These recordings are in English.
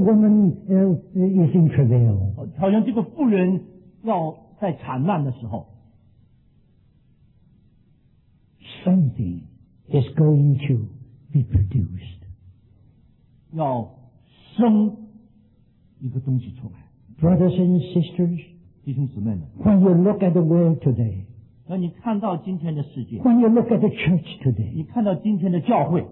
woman is in travail. 好像这个妇人要在产难的时候， Something is going to be produced. 要生一个东西出来。 Brothers and sisters, 弟兄姊妹们， when you look at the world today, 当你看到今天的世界， when you look at the church today, 你看到今天的教会，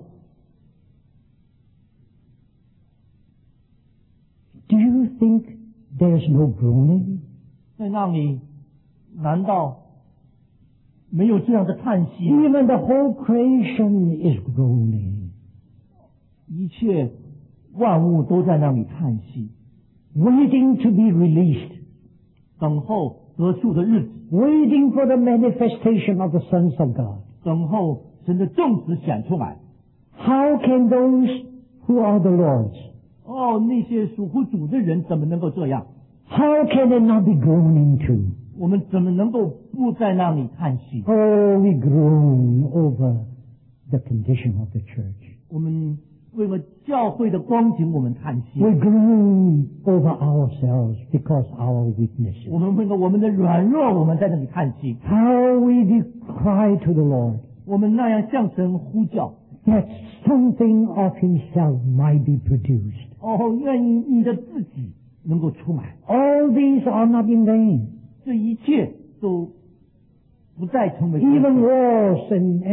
do you think there's no groaning? 在那里难道没有这样的叹息？ Even the whole creation is groaning, 一切万物都在那里叹息， waiting to be released, 等候得救的日子， waiting for the manifestation of the sons of God. 等候神的正子显出来。 How can those who are the Lord's, 哦，那些属乎主的人怎么能够这样？ how can they not be groaning too? 我们怎么能够不在那里叹息？ Oh, we groan over the condition of the church. 我们为了教会的光景，我们叹息； We groan over ourselves because our weaknesses. 我们为了我们的软弱，我们在那里叹息。 How we cry to the Lord 我们那样向神呼叫， that something of Himself might be produced. 哦，愿意你的自己能够出来。 All these are not in vain. 这一切都不再成为 Even wars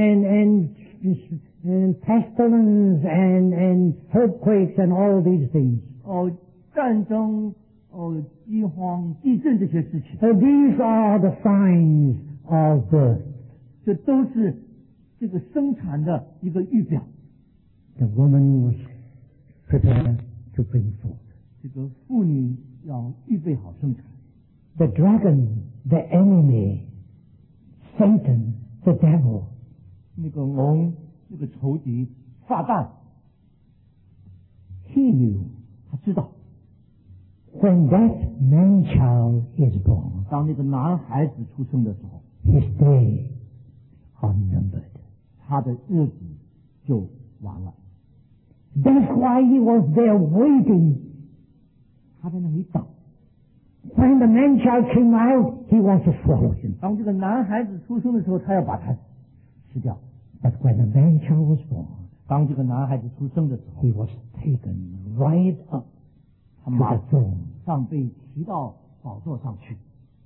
and pestilence and earthquakes and all these things. 哦，战争、哦，饥荒、地震这些事情， These are the signs of birth. 这都是这个生产的一个预表。 The woman was prepared to bring forth. 这个妇女要预备好生产。 The dragon, the enemy, Satan, the devil, 那个龙，那个仇敌撒旦， he knew 他知道， when that man-child is born, 当那个男孩子出生的时候， his days are numbered. 他的日子就完了。 That's why he was there waiting. 他在那里等， When the man-child came out, he wants to swallow him. 当这个男孩子出生的时候，他要把他吃掉。 But when the man-child was born, 当这个男孩子出生的时候， he was taken right up 他 to 马 the throne. 上被提到宝座上去。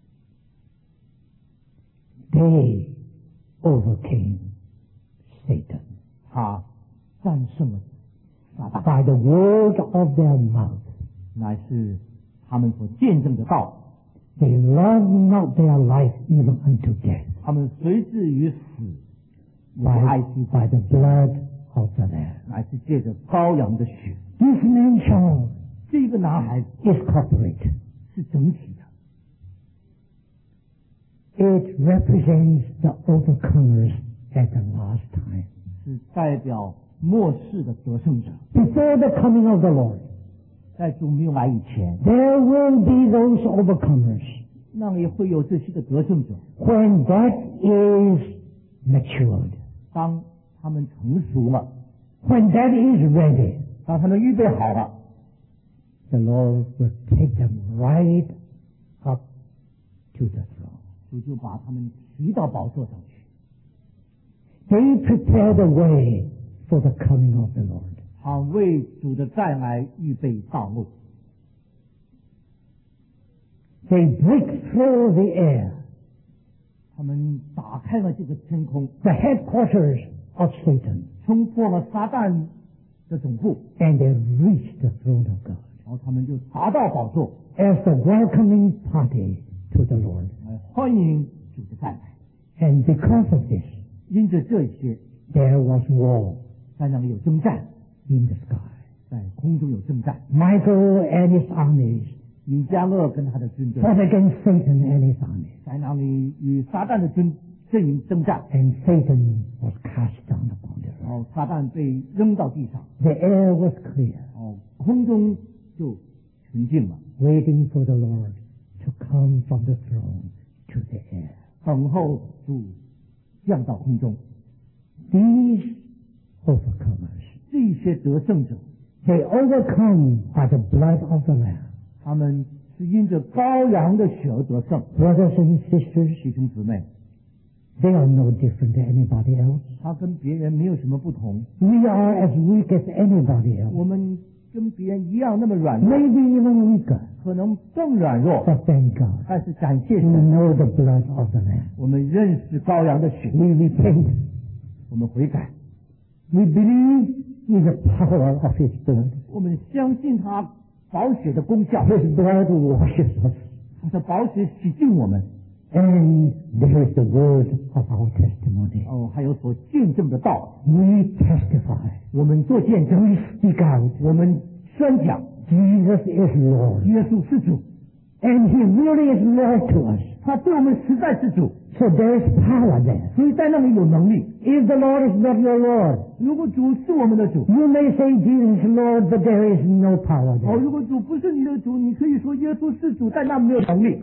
They overcame Satan 他战胜了撒旦， by the word of their mouth. 乃是他们所见证的道。 They loved not their life even unto death 他们随至于死，也不爱 by, 惜 by the blood of the Lamb. 乃是借着羔羊的血。 This man-child 这个男孩子 is corporate. 是整体的， It represents the overcomers at the last time. 是代表末世的得胜者。 Before the coming of the Lord, 在主没有来以前， there will be those overcomers. 那里会有这些的得胜者。 When that is matured, 当他们成熟了， when that is ready, 当他们预备好了， the Lord will take them right up to the throne. 主就把他们提到宝座上去。 They prepare the way for the coming of the Lord. 好为主的再来预备道路。 They break through the air, 他们打开了这个天空， the headquarters of Satan, 冲破了撒旦的总部， and they reach the throne of God 然后他们就达到宝座， as the welcoming party to the Lord. 来欢迎主的再来。 And because of this, 因着这些， there was war 在那里有征战， in the sky. 在空中有征战。 Michael and his armies 米迦勒跟他的军队 fought against Satan and his armies, 在那里与撒旦的阵营征战， and Satan was cast down upon the 然 earth. 后撒旦被扔到地上， The air was clear, 空中就纯净了， waiting for the Lord to come from the throne to the air. 等候主降到空中。 These overcomers, 这些得胜者 They overcome by the blood of the Lamb. 他们是因着羔羊的血而得胜。 Brothers and sisters, 弟兄姊妹， they are no different to anybody else. 他跟别人没有什么不同。 We are as weak as anybody else. 我们跟别人一样那么软弱， Maybe even weaker. 可能更软弱， But thank God. 但是感谢 We 神， know the blood of the Lamb. 我们认识羔羊的血， We repent. 我们悔改， We believe in the power of His blood. 我们相信他宝血的功效， His blood washes us. 他的宝血洗净我们。 And there is the word of our testimony. 哦，还有所见证的道， We testify. 我们做见证， We speak out. 我们宣讲 Jesus is Lord. 耶稣是主， And He really is Lord to us. 他对我们实在是主， So there is power there. 所以在那里有能力。 If the Lord is not your Lord, 如果主是我们的主， you may say Jesus is Lord, but there is no power 哦， there. 如果主不是你的主，你可以说耶稣是主，但那没有能力。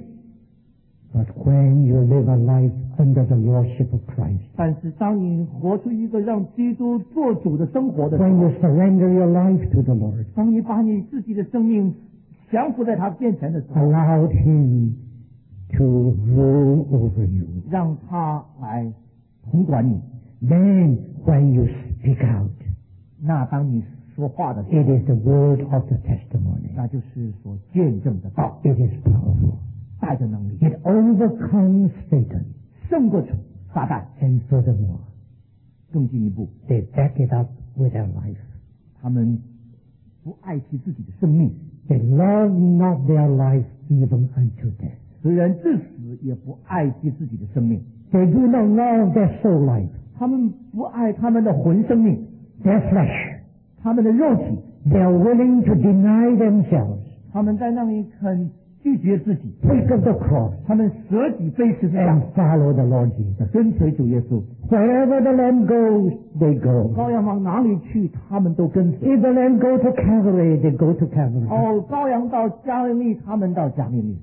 But when you live a life under the Lordship of Christ, 但是当你活出一个让基督做主的生活的时 when 候 you，surrender your life to the Lord, 当你把你自己的生命降服在他面前的时候， allow Him to rule over you, 让他来统管你。 then when you speak out, 那当你说话的时 it 候， is the word of the testimony. 那就是所见证的道， It is powerful. 带着能力， It overcomes Satan. 胜过撒旦。 And furthermore, 更进一步， they back it up with their life. 他们不爱惜自己的生命， They love not their life even unto death. 虽然至死也不爱惜自己的生命。 They do not love their soul life, 他们不爱他们的魂生命， their flesh. 他们的肉体， They are willing to deny themselves, 他们在那里肯拒绝自己， take up the cross, 他们舍己背十字架， and follow the Lord Jesus. 跟随主耶稣。 Wherever the Lamb goes, they go. 羔羊往哪里去，他们都跟随。 If the Lamb go to Calvary, they go to Calvary. 哦，羔羊到加利利，他们到加利利；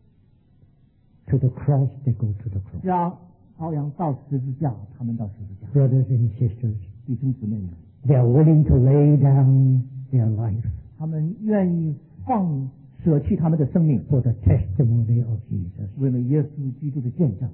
To the cross, they go to the cross. 羔羊到十字架，他们到十字架。 Brothers and sisters, 弟兄姊妹们， they are willing to lay down their life 他们愿意舍弃他们的生命， for the testimony of Jesus. 为了耶稣基督的见证。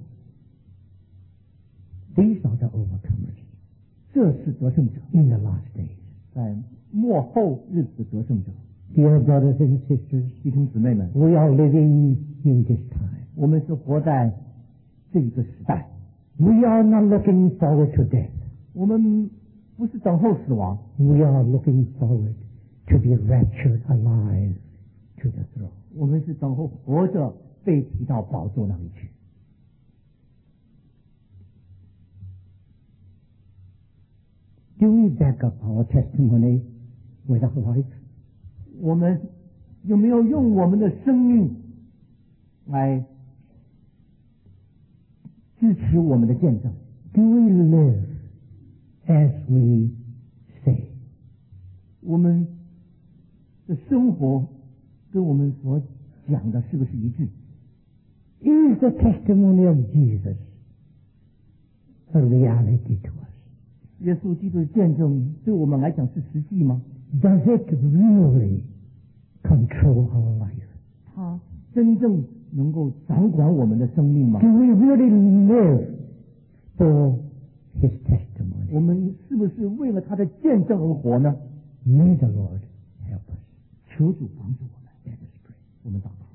These are the overcomers 这是得胜者， in the last days. 在末后日子的得胜者。 Dear brothers and sisters, 弟兄姊妹们， we are living in this time. 我们是活在这一个时代， We are not looking forward to death. 我们不是等候死亡， We are looking forward to be raptured alive to the throne. 我们是等候活着被提到宝座那里去。 Do we back up our testimony with our life? 我们有没有用我们的生命来支持我们的见证？ Do we live as we say? 我们的生活跟我们所讲的是不是一致？ Is the testimony of Jesus a reality to us? 耶稣基督的见证对我们来讲是实际吗？ Does it really control our life? 他真正能够掌管我们的生命吗 Do？we really live for His testimony? 我们是不是为了他的见证而活呢？ May the Lord help us. 求主帮助我们。 Let us pray. 我们祷告。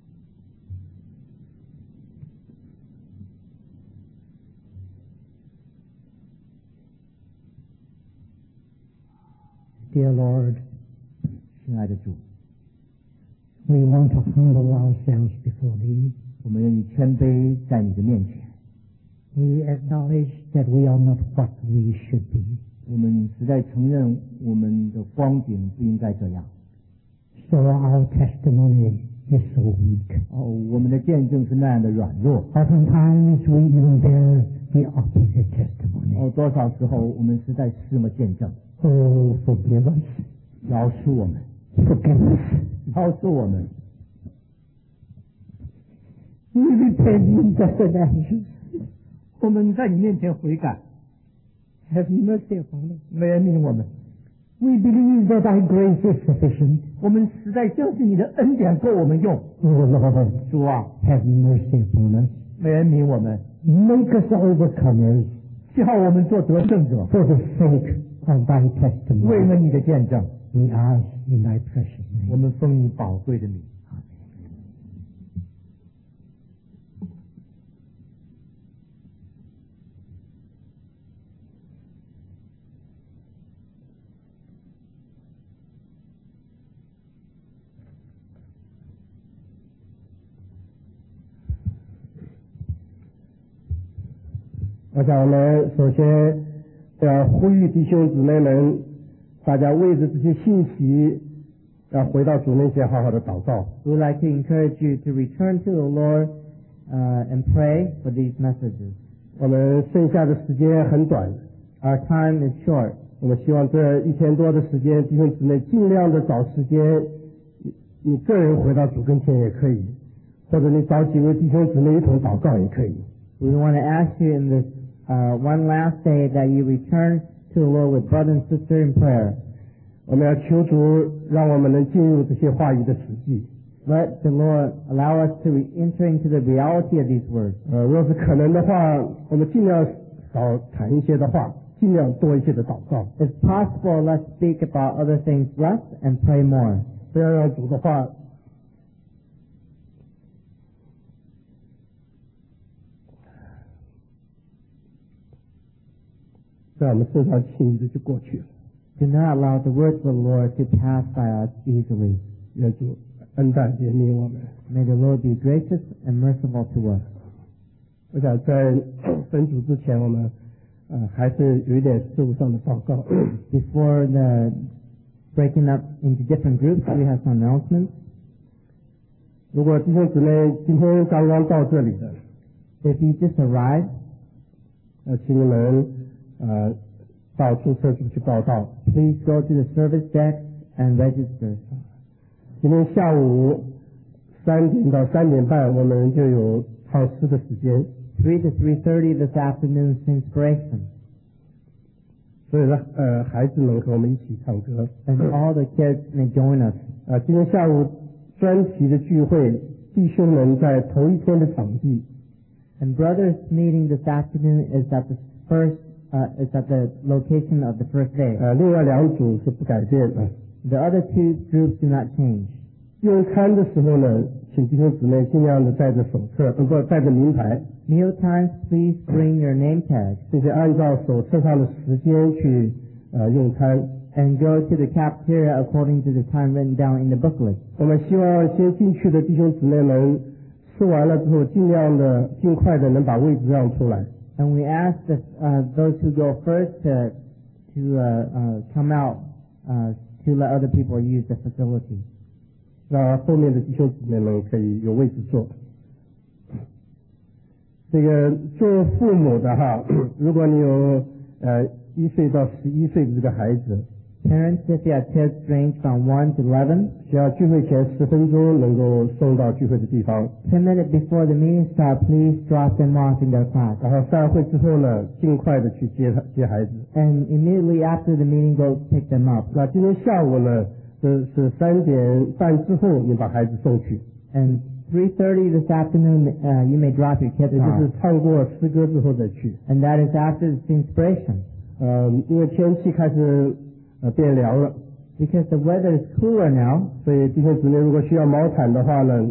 Dear Lord, 亲爱的主， we want to humble ourselves before Thee. 我们愿意谦卑在你的面前。 We acknowledge that we are not what we should be. 我们实在承认我们的光景不应该这样。 So our testimony is so weak. 哦，我们的见证是那样的软弱。 Oftentimes we even bear the opposite testimony. 哦，多少时候我们实在是这么见证。 Oh, forgive us. 饶恕我们， Forgive us. 饶恕我们。 We repent in just and actions. 我们在你面前悔改， Have mercy upon us. 怜悯我们。 We believe that thy grace is sufficient. 我们实在相信你的恩典够我们用。 O Lord, 主啊， have mercy upon us. 怜悯我们， Make us overcomers 叫我们做得胜者， for the sake of thy 为 testimony. 了你的见证， We ask in thy precious 我 name. 们奉你宝贵的名。 我想我们首先要呼吁弟兄姊妹们，大家为着这些信息，要回到主面前好好的祷告。 We would like to encourage you to return to the Lord and pray for these messages. 我们剩下的时间很短， Our time is short. 我们希望这1天多的时间，弟兄姊妹尽量的找时间，你个人回到主跟前也可以，或者你找几位弟兄姊妹一同祷告也可以。 We want to ask you in this one last day that you return to the Lord with brother and sister in prayer. 我们要求主让我们能进入这些话语的实际。 Let the Lord allow us to enter into the reality of these words. 若是可能的话，我们尽量少谈一些的话，尽量多一些的祷告， If possible, let's speak about other things less and pray more. 不要让主的话在我们身上轻易的就过去了。 Do not allow the words of the Lord to pass by us easily. 愿主恩待怜悯我们。 May the Lord be gracious and merciful to us. 我想在分组之前，我们还是有一点事务上的报告。 Before the breaking up into different groups, we have some announcements. 如果弟兄姊妹今天刚刚到这里的， If you just arrived, 请你们到注册处去报到。 please go to the service desk and register. 今天下午3点到3点半，我们就有唱诗的时间， 3 to 3:30 this afternoon is inspiration. 所以呢，孩子们和我们一起唱歌。 And all the kids may join us. 今天下午专题的聚会，弟兄们在头一天的场地， And brothers meeting this afternoon is at the location of the first day. 另外2组是不改变的。 The other two groups do not change. 用餐的时候呢，请弟兄姊妹尽量的带着手册，带着名牌， Meal times, please bring your name tag 并且按照手册上的时间去用餐。 and go to the cafeteria according to the time written down in the booklet. 我们希望先进去的弟兄姊妹们吃完了之后，尽快的能把位置让出来。 And we ask that, those who go first to come out to let other people use the facility. 让后面的弟兄姊妹们可以有位置坐。这个做父母的哈，如果你有1岁到11岁的这个孩子， Parents, if you have kids range from 1 to 11, 需要聚会前10分钟能够送到聚会的地方， 10 minutes before the meeting start, please drop them off in their class. 然后散会之后呢，尽快的去接孩子。 And immediately after the meeting, go pick them up. 那今天下午呢，是3点半之后，你把孩子送去， And 3:30 this afternoon, you may drop your kids 也就是 off. 唱过诗歌之后再去。 And that is after the inspiration. 因为天气开始变凉了， Because the weather is cooler now, 所以弟兄姊妹如果需要毛毯的话呢，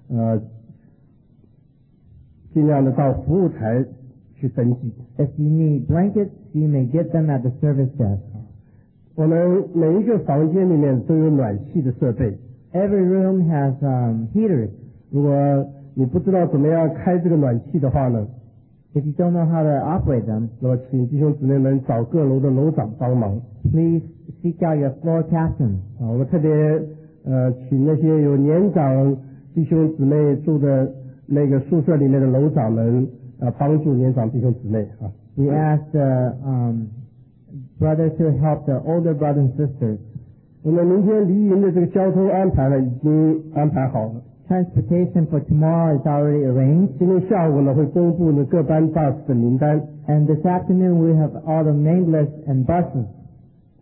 尽量的到服务台去登记。 if you need blankets, you may get them at the service desk. 我们每一个房间里面都有暖气的设备， Every room has heaters. 如果你不知道怎么样开这个暖气的话呢， If you don't know how to operate them, 那么请弟兄姊妹们找各楼的楼长帮忙。 please seek out your floor captain. 我们特别请那些有年长弟兄姊妹住的那个宿舍里面的楼长们帮助年长弟兄姊妹啊。 We ask the brothers to help the older brothers and sisters. 我们明天离营的这个交通安排呢，已经安排好了。 Transportation for tomorrow is already arranged. 今天下午呢会公布呢各班 bus 的名单， And this afternoon we have all the main lists and buses.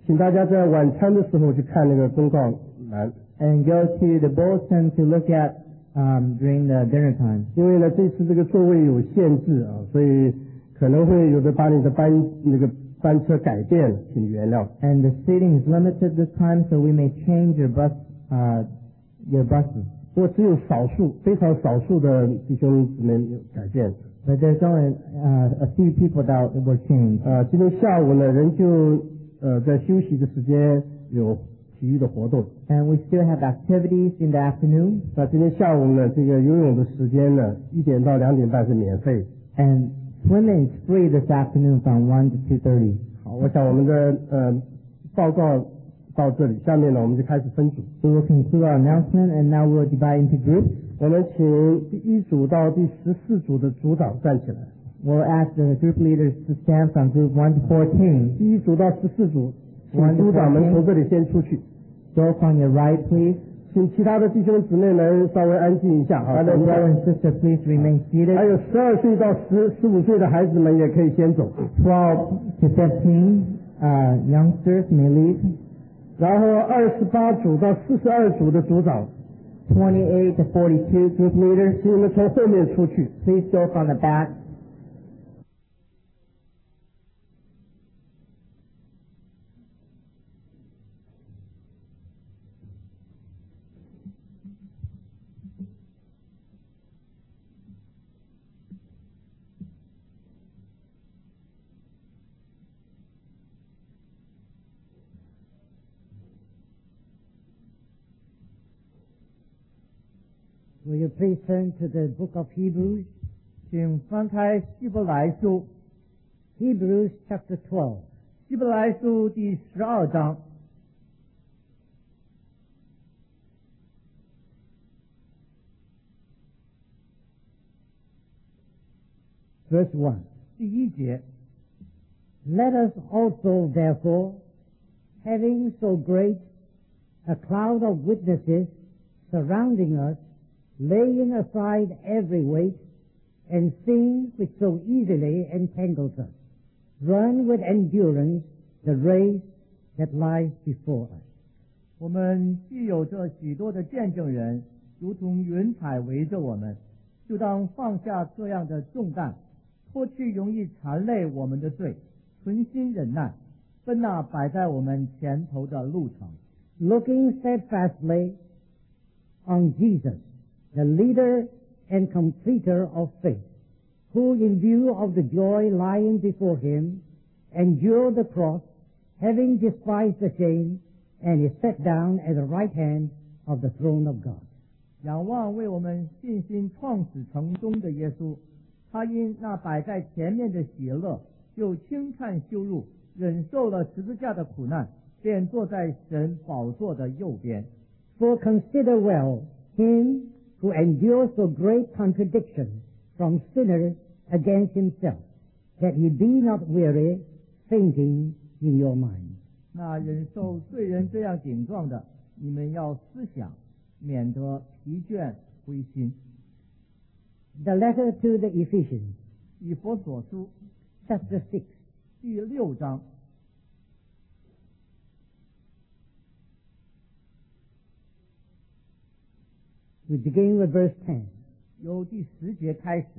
请大家在晚餐的时候去看那个公告栏。 And go to the bulletin to look at during the dinner time. 因为呢，这次这个座位有限制啊，所以可能会有的把你的班车改变了，请原谅。 And the seating is limited this time, so we may change your buses. 不过只有非常少数的弟兄姊妹有改变。 But there's only a few people that were changed. 今天下午呢，仍旧在休息的时间有体育的活动。 And we still have activities in the afternoon. 那今天下午呢，这个游泳的时间呢，1点到2点半是免费。 And swimming is free this afternoon from 1 to 2:30. 好，我想我们的报告到这里，下面呢我们就开始分组。 We will conclude our announcement, and now we'll divide into groups. 我们请第1组到第14组的组长站起来。 We'll ask the group leaders to stand from group 1 to 14. 第1组到14组，请组长们从这里先出去。 Go from your right, please. 请其他的弟兄姊妹们稍微安静一下啊。 Other brother and sister, please remain seated. 还有12岁到15岁的孩子们也可以先走。 12 to 15 youngsters may leave. 然后28组到42组的组长 28 to 42 group leaders, 请你们从后面出去。 please go from the back. Will you please turn to the book of Hebrews? 请翻开希伯来书， Hebrews chapter 12. 希伯来书第12章。 Verse 1. 第1节， Let us also, therefore, having so great a cloud of witnesses surrounding us, laying aside every weight and sin which so easily entangles us, run with endurance the race that lies before us. 我们既有这许多的见证人，如同云彩围着我们，就当放下各样的重担，脱去容易缠累我们的罪，存心忍耐，奔那摆在我们前头的路程。 Looking steadfastly on Jesus, the leader and completer of faith, who in view of the joy lying before him, endured the cross, having despised the shame, and is set down at the right hand of the throne of God. 仰望为我们信心创始成终的耶稣，他因那摆在前面的喜乐，就轻看羞辱，忍受了十字架的苦难，便坐在神宝座的右边。 For consider well him who endures so great contradiction from sinners against himself, that he be not weary, fainting in your mind. 那忍受罪人这样顶撞的，你们要思想，免得疲倦灰心。 The letter to the Ephesians, 以弗所书 chapter 6. 第6章， We begin with verse 10. 由第10节开始，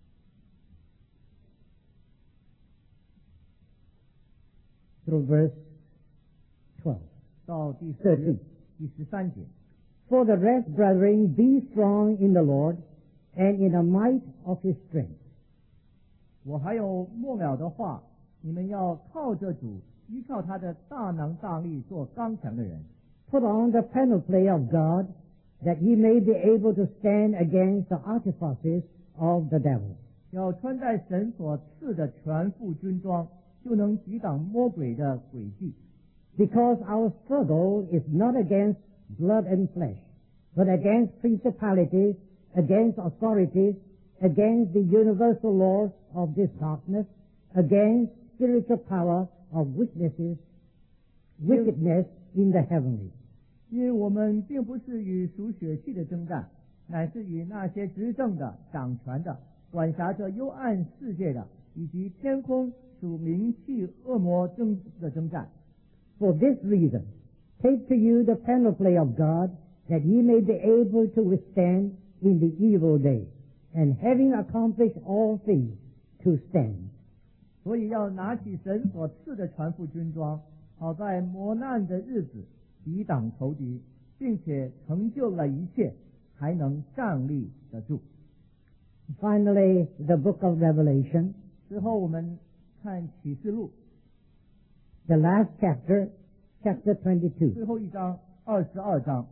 through verse 12. 到第 13 13节。 For the rest, brethren, be strong in the Lord and in the might of his strength. 我还有末了的话，你们要靠着主，依靠他的大能大力，做刚强的人。 Put on the panoply of God, that ye may be able to stand against the artifices of the devil. 要穿戴神所赐的全副军装，就能抵挡魔鬼的诡计。 Because our struggle is not against blood and flesh, but against principalities, against authorities, against the universal laws of this darkness, against spiritual power of wickedness in the heavenlies. 因为我们并不是与属血气的征战，乃是与那些执政的、掌权的、管辖着幽暗世界的，以及天空属灵气恶魔的征战。 For this reason, take to you the panoply of God, that ye may be able to withstand in the evil day, and having accomplished all things, to stand. 所以要拿起神所赐的全副军装，好在磨难的日子抵挡仇敌，并且成就了一切，还能站立得住。 Finally, the book of Revelation, 之后我们看启示录 the last chapter, chapter 22. 最后一章22章，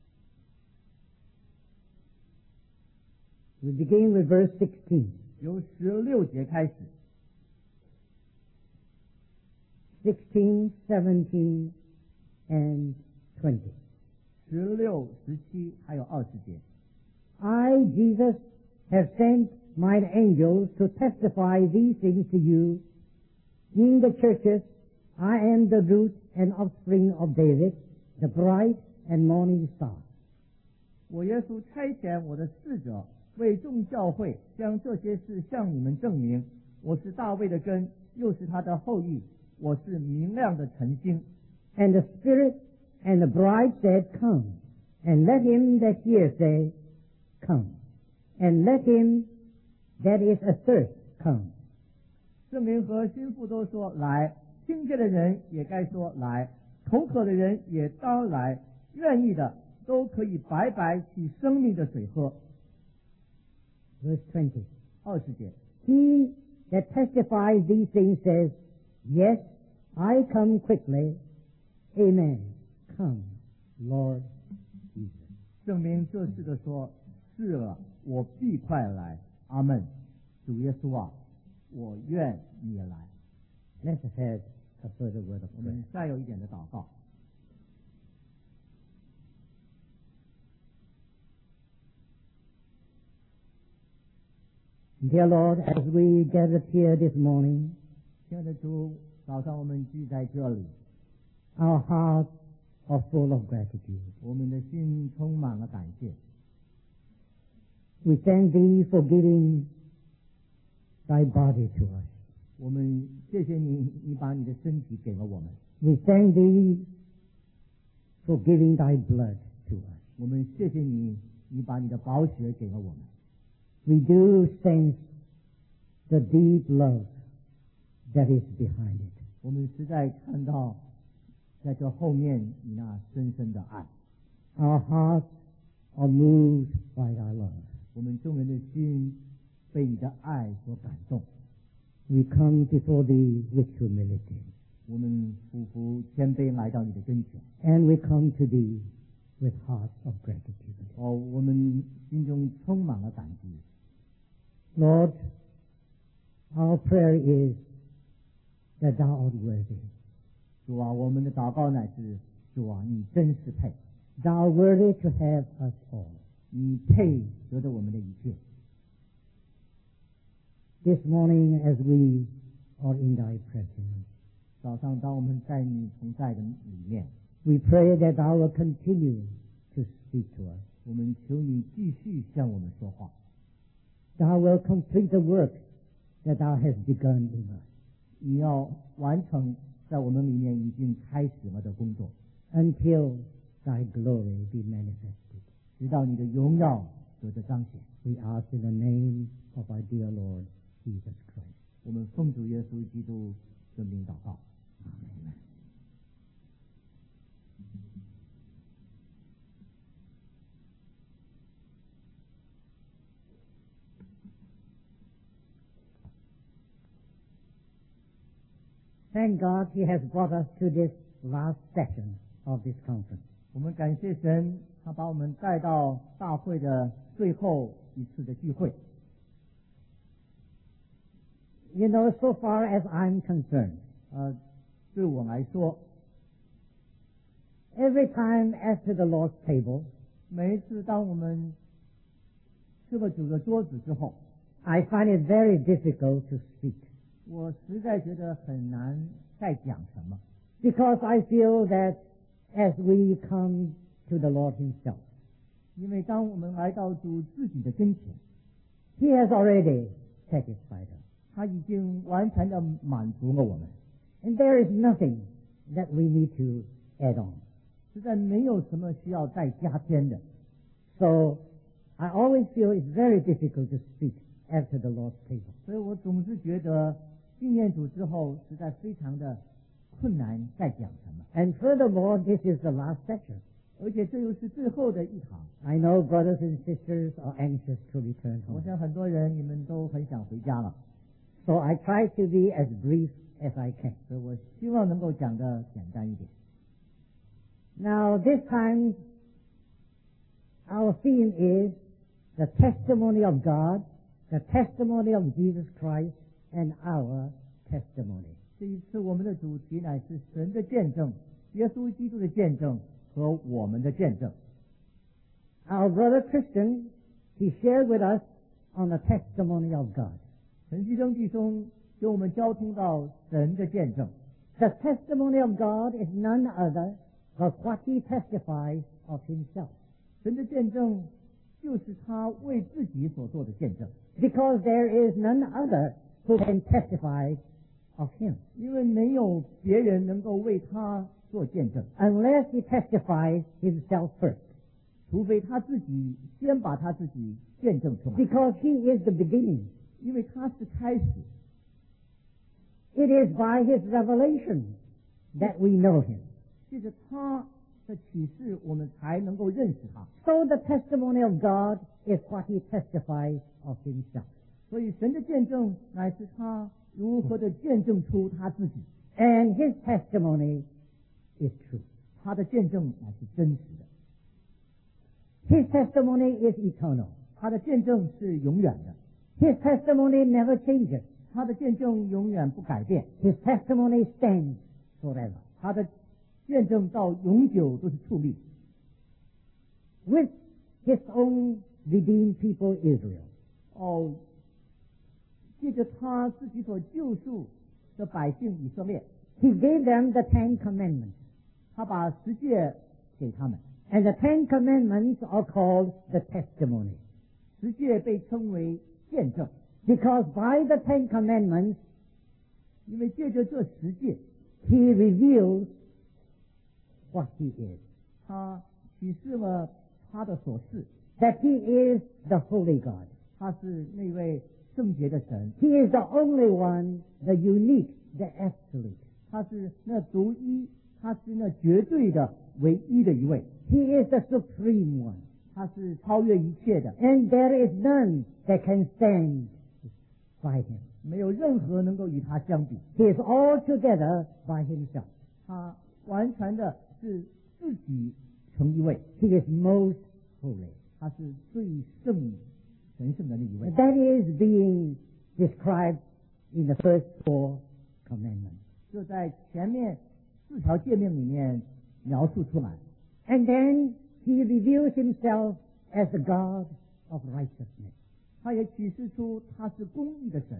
We begin with verse 16. 由16节开始， 16, 17, and 20. 16、17还有20节。 I, Jesus, have sent mine angels to testify these things to you. In the churches, I am the root and offspring of David, the bright and morning star. 我耶稣差遣我的使者，为众教会将这些事向你们证明。我是大卫的根，又是他的后裔。我是明亮的晨星。 And the Spirit and the bride said, Come. And let him that hears say, Come. And let him that is athirst come. 圣灵和心腹都说来，听见的人也该说来，口渴的人也当来，愿意的都可以白白取生命的水喝。 Verse 20. 20节， He that testifies these things says, Yes, I come quickly. Amen. Come, Lord Jesus. 证明这事的说，是了，我必快来。阿门。主耶稣啊，我愿你来。 Let's have a further word of 我 prayer. 们再有一点的祷告。 Dear Lord, as we gathered here this morning, 亲爱的主，早上我们聚在这里， our hearts are full of gratitude. 我们的心充满了感谢。 We thank Thee for giving Thy body to us. 我们谢谢你，你把你的身体给了我们。 We thank Thee for giving Thy blood to us. 我们谢谢你，你把你的宝血给了我们。 We do sense the deep love that is behind it. 我们实在看到，在这后面你那深深的爱。 Our hearts are moved by Thy love. 我们众人的心被你的爱所感动。 We come before Thee with humility, 我们俯伏谦卑来到你的跟前。 and we come to Thee with hearts of gratitude. 我们心中充满了感激。 Lord, our prayer is that Thou art worthy. 主啊，我们的祷告乃是主啊，你真是配， Thou art worthy to have us all. 你配得着我们的一切。 This morning, as we are in Thy presence, 早上当我们在你同在的里面， we pray that Thou will continue to speak to us. 我们求你继续向我们说话。 Thou will complete the work that Thou hast begun in us, 你要完成在我们里面已经开始了的工作， until Thy glory be manifested. 直到你的荣耀得着彰显。 We ask in the name of our dear Lord Jesus Christ. 我们奉主耶稣基督的名祷告。阿门。 Thank God He has brought us to this last session of this conference. 我们感谢神，他把我们带到大会的最后一次的聚会。 You know, so far as I'm concerned, 对我来说， every time after the Lord's table, 每一次当我们吃了主的桌子之后， I find it very difficult to speak 我实在觉得很难再讲什么， because I feel that as we come to the Lord Himself, 因为当我们来到主自己的跟前， He has already satisfied us. 他已经完全的满足了我们， And there is nothing that we need to add on. 实在没有什么需要再加添的。 So I always feel it's very difficult to speak after the Lord's table. 所以我总是觉得纪念主之后，实在非常的困难再讲什么。 And furthermore, this is the last session. 而且这又是最后的一堂。 I know brothers and sisters are anxious to return 我 home. 想很多人你们都很想回家了， So I try to be as brief as I can. 所以我希望能够讲的简单一点。 Now this time our theme is the testimony of God, the testimony of Jesus Christ, and our testimony. 这一次我们的主题乃是神的见证、耶稣基督的见证和我们的见证。 Our brother Christian, he shared with us on the testimony of God. 陈希生弟兄跟我们交通到神的见证。 The testimony of God is none other but what he testifies of himself. 神的见证就是他为自己所做的见证， Because there is none other who can testify of him 因为没有别人能够为他做见证， unless he testifies himself first. 除非他自己先把他自己见证出来， Because he is the beginning. 因为他是开始。 It is by his revelation that we know him. 借着他的启示，我们才能够认识他。 So the testimony of God is what he testifies of himself. 所以神的见证乃是他如何的见证出他自己， And his testimony is true. 他的见证乃是真实的， His testimony is eternal. 他的见证是永远的， His testimony never changes. 他的见证永远不改变， His testimony stands forever. 他的见证到永久都是矗立。 With his own redeemed people Israel, 哦，借着他自己所救赎的百姓以色列， he gave them the Ten Commandments. 他把十诫给他们， And the Ten Commandments are called the testimony. 十诫被称为见证， Because by the Ten Commandments, 因为借着这十诫， he reveals what he is. 他启示了他的所事， That he is the holy God. 他是那位圣洁的神， He is the only one, the unique, the absolute. 他是那独一，他是那绝对的唯一的一位， He is the supreme one. 他是超越一切的， And there is none that can stand by him. 没有任何能够与他相比。 He is altogether by himself. 他完全的是自己成一位， He is most holy. 他是最圣神圣的那一位。 That is being described in the first four commandments. 就在前面四条诫命里面描述出来。 And then he reveals himself as the God of righteousness. 他也启示出他是公义的神，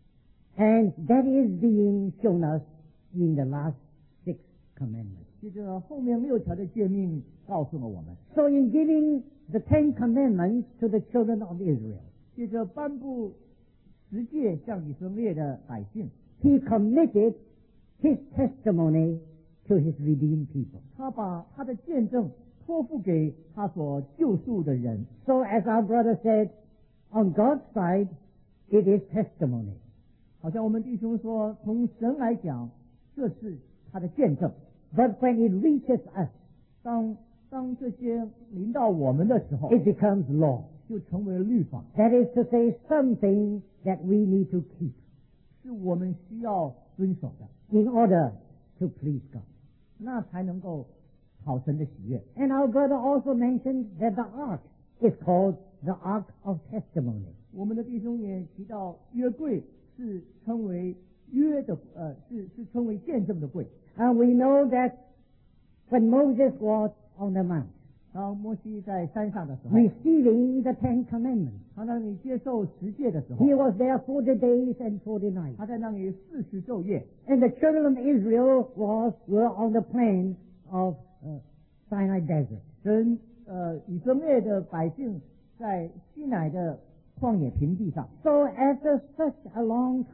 And that is being shown us in the last six commandments. 接着后面六条的诫命告诉了我们， So in giving the Ten Commandments to the children of Israel, 接着颁布十诫向以色列的百姓， he committed his testimony to his redeemed people. 他把他的见证托付给他所救赎的人。 So as our brother said, on God's side, it is testimony. 好像我们弟兄说，从神来讲，这是他的见证。 But when it reaches us, 当这些临到我们的时候， it becomes law. 就成为律法， That is to say, something that we need to keep 是我们需要遵守的， in order to please God. 那才能够讨神的喜悦。 And our brother also mentioned that the ark is called the Ark of Testimony. 我们的弟兄也提到，约柜是称为约的，是称为见证的柜。 And we know that when Moses was on the mount, 当摩西在山上的时候， receiving the Ten Commandments, 他那里接受十诫的时候， he was there 40 days and 40 nights. 他在那里40昼夜， And the children of Israel were on the plain of Sinai Desert. 跟以色列的百姓在西乃的旷野平地上。 So after such a long time,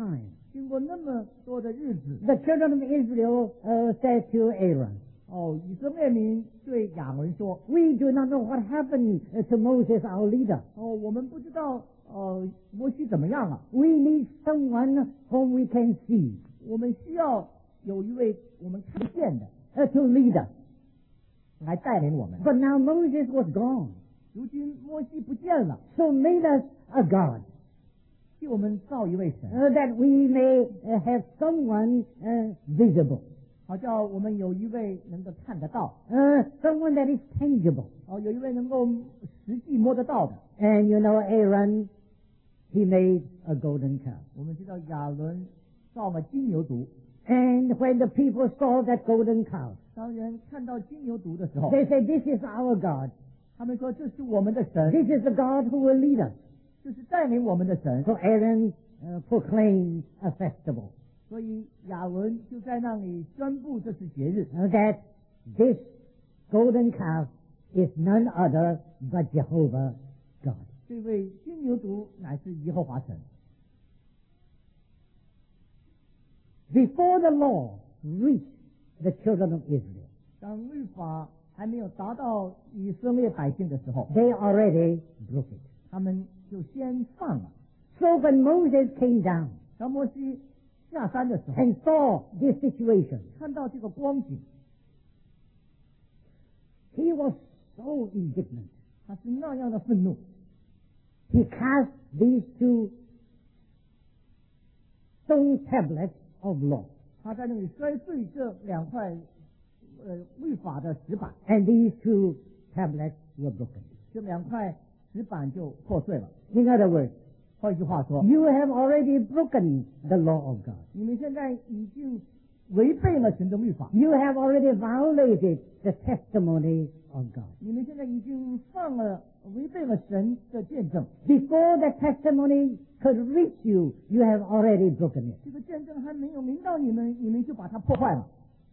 经过那么多的日子， the children of Israel said to Aaron, 以色列民对亚伦说 we do not know what happened to Moses, our leader. 我们不知道摩西怎么样了， We need someone whom we can see 我们需要有一位我们看得见的 to lead us. 来带领我们。 But now Moses was gone. 如今摩西不见了， So made us a God, 替我们造一位神， that we may have someone visible, 好叫我们有一位能够看得到， someone that is tangible. 有一位能够实际摸得到的。 And you know, Aaron, he made a golden calf. 我们知道亚伦造了金牛犊， And when the people saw that golden calf, 当人看到金牛犊的时候， they said, this is our God. 他们说这是我们的神， This is the God who will lead us. 这是带领我们的神。 So Aaron proclaimed a festival, 所以亚伦就在那里宣布这是节日， that this golden calf is none other but Jehovah God. 这位金牛犊乃是耶和华神。 Before the law reached the children of Israel, 当律法还没有达到以色列百姓的时候， they already broke it. 他们就先犯了。 So when Moses came down 当摩西下山的时候， and saw this situation, 看到这个光景， he was so indignant. 他是那样的愤怒， He cast these two stone tablets of law, 他在那里摔碎这两块律法的石板， and these two tablets were broken. 这两块石板就破碎了。 In other words, 换句话说， you have already broken the law of God. 你们现在已经违背了神的律法， You have already violated the testimony of God. 你们现在已经违背了神的见证。 Before the testimony could reach you, you have already broken it. 这个见证还没有临到你们，你们就把它破坏了。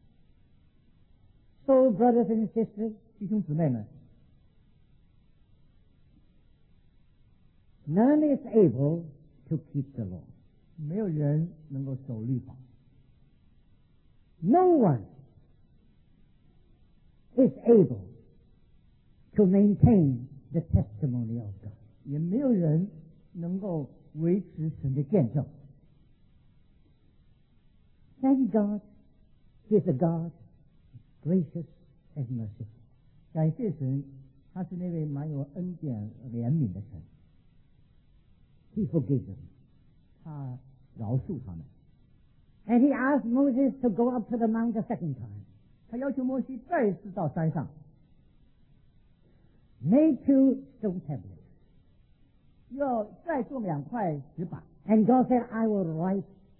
So, brothers and sisters, 弟兄姊妹们， none is able to keep the law. 没有人能够守律法， No one is able to maintain the testimony of God. 也没有人能够维持神的见证。 Thank God, He is a God gracious and merciful. 感谢神，他是那位满有恩典怜悯的神， He forgives them. 他饶恕他们。 And He asked Moses to go up to the mount a second time, 他要求摩西再次到山上， make two stone tablets. 要再做两块石板。 And God said, I will write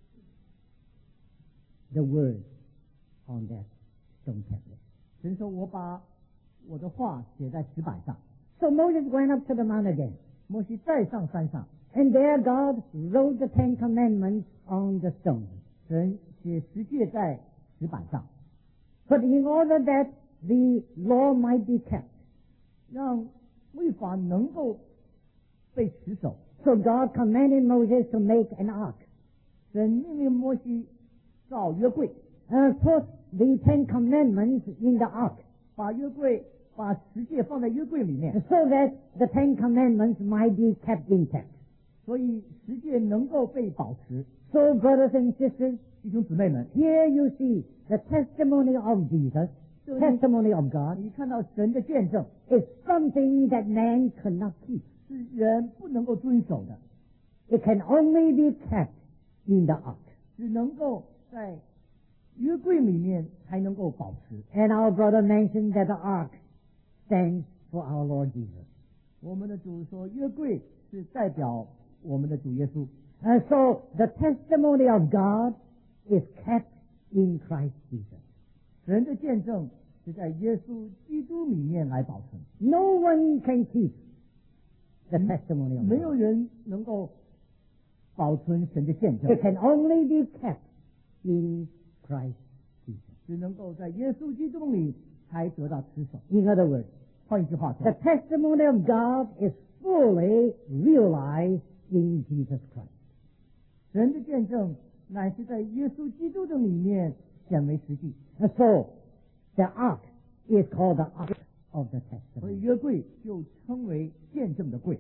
the words on that stone tablet. 神说：“我把我的话写在石板上。 So Moses went up to the mount again. ” 摩西再上山上， And there God wrote the Ten Commandments on the stone. 神写十诫在石板上， But in order that the law might be kept, 让律法能够被持守。 so God commanded Moses to make an ark. 神命令摩西造约柜， Put the Ten Commandments in the ark, 把十诫放在约柜里面， so that the Ten Commandments might be kept intact. 所以十诫能够被保持。 So, brothers and sisters, 弟兄姊妹们， here you see the testimony of Jesus, testimony of God, 你看到神的见证 is something that man cannot keep. 是人不能够遵守的， It can only be kept in the ark. 只能够在约柜里面才能够保持。 And our brother mentioned that the ark stands for our Lord Jesus. 我们的主说，约柜是代表我们的主耶稣。 So the testimony of God is kept in Christ Jesus. 神的见证是在耶稣基督里面来保存， No one can keep the testimony of 没有 God. 人能够保存神的见证 It，can only be kept in Christ Jesus. 只能够在耶稣基督里才得到持守。 In other words, 换一句话 the 说， testimony of God is fully realized in Jesus Christ. 神的见证乃是在耶稣基督的里面显为实际。 So, the ark is called the ark of the 所以 testimony. 约柜就称为见证的柜。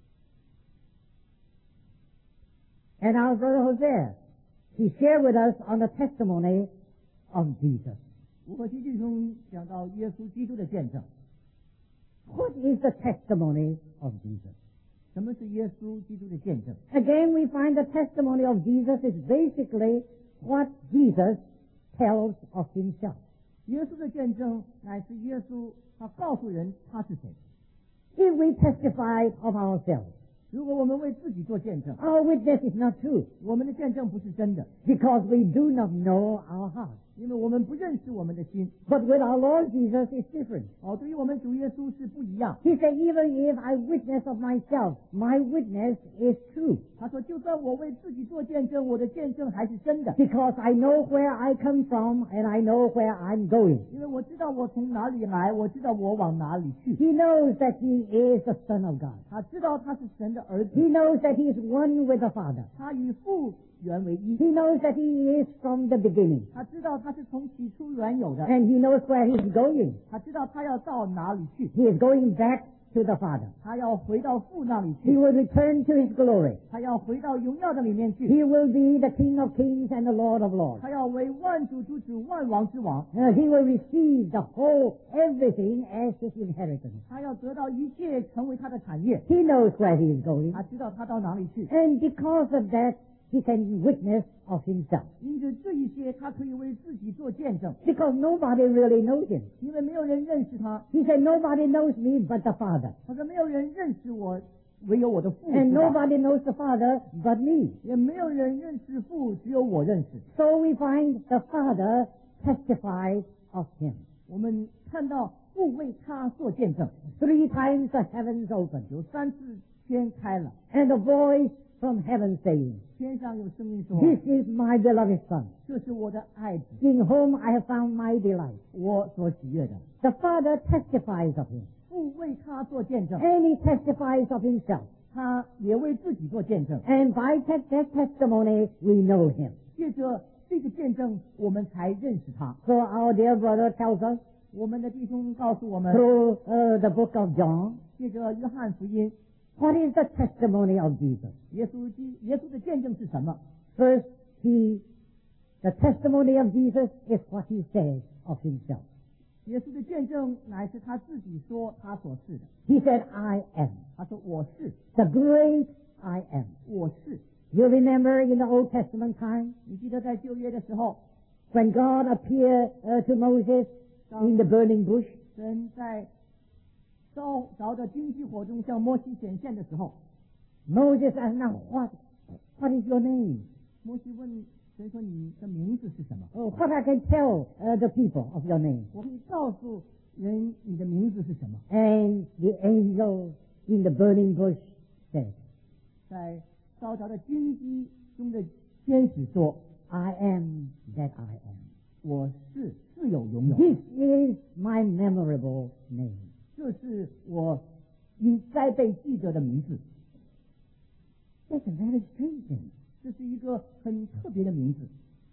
And our brother Hosea, he shared with us on the testimony of Jesus. 吴和基弟兄讲到耶稣基督的见证。 What is the testimony of Jesus? 什么是耶稣基督的见证？ Again, we find the testimony of Jesus is basically what Jesus tells of himself. 耶稣的见证乃是耶稣他告诉人他是谁。 If we testify of ourselves, 如果我们为自己做见证， our witness is not true 我们的见证不是真的， because we do not know our heart. 因为我们不认识我们的心。 But with our Lord Jesus, it's different. 对于我们主耶稣是不一样。 He said, even if I witness of myself, my witness is true 他说，就算我为自己做见证，我的见证还是真的， because I know where I come from and I know where I'm going. 因为我知道我从哪里来，我知道我往哪里去。 He knows that he is the Son of God. 他知道他是神的儿子， He knows that he is one with the Father. 他与父原为一， He knows that he is from the beginning. 他知道他是从起初原有的， And he knows where he's going. 他知道他要到哪里去， He is going back to the Father. 他要回到父那里 He 去， will return to his glory. 他要回到荣耀的里面去， He will be the King of kings and the Lord of lords. 他要为万主之主、万王之王， He will receive the whole, everything as his inheritance. 他要得到一切成为他的产业， He knows where he is going. 他知道他到哪里去， And because of that, he can witness of himself. 因此这一些他可以为自己做见证， Because nobody really knows him. 因为没有人认识他。 He said, nobody knows me but the Father. 他说没有人认识我，唯有我的父 And 知道， nobody knows the Father but me. 也没有人认识父，只有我认识。 So we find the Father testifies of him. 我们看到父为他做见证， 3 times the heavens opened, 有3次天开了， and a voice from heaven saying, 天上有声音说 This is my beloved Son, 这是我的爱子， in whom I have found my delight. 我所喜悦的。 The Father testifies of him, 父为他做见证， and he testifies of himself. 他也为自己做见证。 And by that testimony, we know him. 借着这个见证，我们才认识他。 So our dear brother tells us 我们的弟兄告诉我们， through the book of John, 借着约翰福音， what is the testimony of Jesus? 耶稣的见证是什么？ First, the testimony of Jesus is what he says of himself. 耶稣的见证乃是他自己说他所是的。 He said, I am. 他说我是， The great I am. 我是。 You remember in the Old Testament time 你记得在旧约的时候， when God appeared to Moses in the burning bush? 神在烧着的荆棘火中向摩西显现的时候， Moses asked, now what is your name? 摩西问神说：“你的名字是什么？ Oh, what I can tell the people of your name? 我可以告诉人你的名字是什么。” And the angel in the burning bush said, 在烧着的荆棘中的天使说 I am that I am.：“ 我是自有永有。 This is my memorable name. 这是我应该被记得的名字。 That's a very strange thing. 这是一个很特别的名字。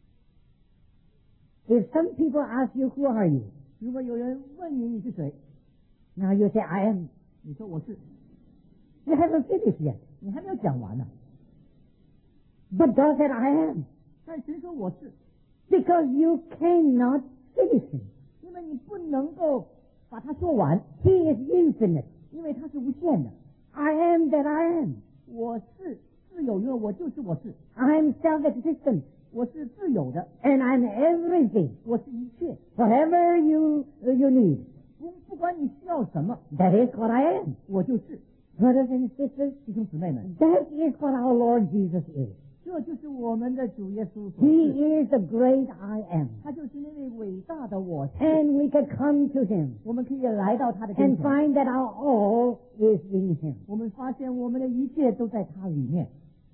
If some people ask you, who are you? 如果有人问你是谁， Now you say, I am. 你说我是， You haven't finished yet. 你还没有讲完呢。 But God said, I am. 但神说我是， Because you cannot finish him. 因为你不能够把它说完， He is infinite. 因为它是无限的。 I am that I am. 我是自有，因为我就是我是， I am self-existent. 我是自有的， And I'm everything. 我是一切。 Whatever you need. 不管你需要什么， That is what I am. 我就是。 Brothers and sisters, 弟兄姊妹们， that is what our Lord Jesus is. 这就是我们的主耶稣所 He 是， is the great I am. 他就是那位伟大的我是。 And we can come to him 我们可以来到他的跟 and 前， find that our all is in him. 我们发现我们的一切都在他里面。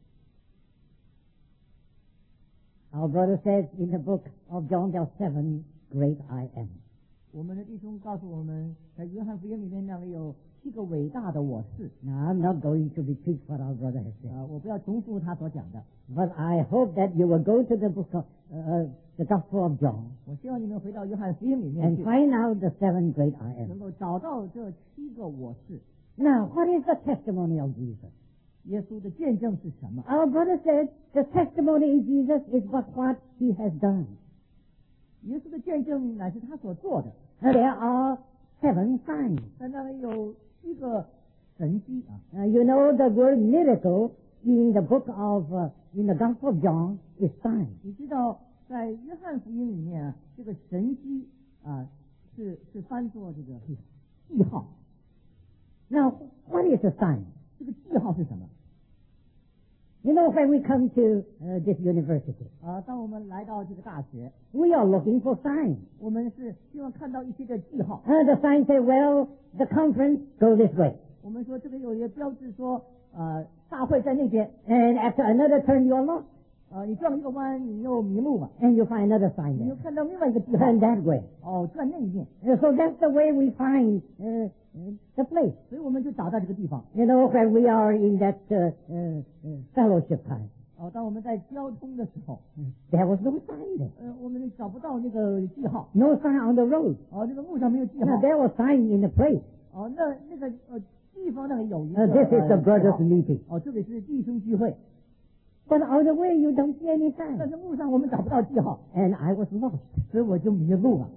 Our brother says in the book of John, there are 7 great I am. 我们的弟兄告诉我们，在约翰福音里面那里有 7个伟大的我是。 Now, I'm not going to repeat what our brother has said, 我不要重复他所讲的， but I hope that you will go to the book of the Gospel of John 我希望你们回到约翰福音里面 and 去， find out the 7 great I 能 am. 够找到这7个我是。 Now, what is the testimony of Jesus? 耶稣的见证是什么？ Our brother said the testimony in Jesus is but what he has done. 耶稣的见证乃是他所做的。 There are 7 signs. 但那里有7个神迹啊！ You know the word miracle in the book of, in the Gospel of John is sign. 你知道，在约翰福音里面啊，这个神迹啊是翻作这个记号。 Now, what is a sign? 这个记号是什么？ You know, when we come to this university, 当我们来到这个大学， we are looking for signs. 我们是希望看到一些的记号。 The sign say, well, the conference go this way. 我们说这个有一个标志说，大会在那边， And after another turn, you are lost. 你转一个弯，你又迷路了， And you find another sign 你又 there. 看到另外一个记号， Turn that way. 转那一面， So that's the way we find the place. 所以我们就找到这个地方。 You know, when we are in that fellowship time, 当我们在交通的时候， there was no sign there. 我们找不到那个记号， No sign on the road. 这个路上没有记 Now, 号。 there was sign in the place. 那个地方那里有一个。 This is the 记 brothers 号 meeting. 这里是弟兄聚会， But on the way, you don't see any 但 sign. 是路上我们找不到记号， And I was lost. 所以我就迷路了。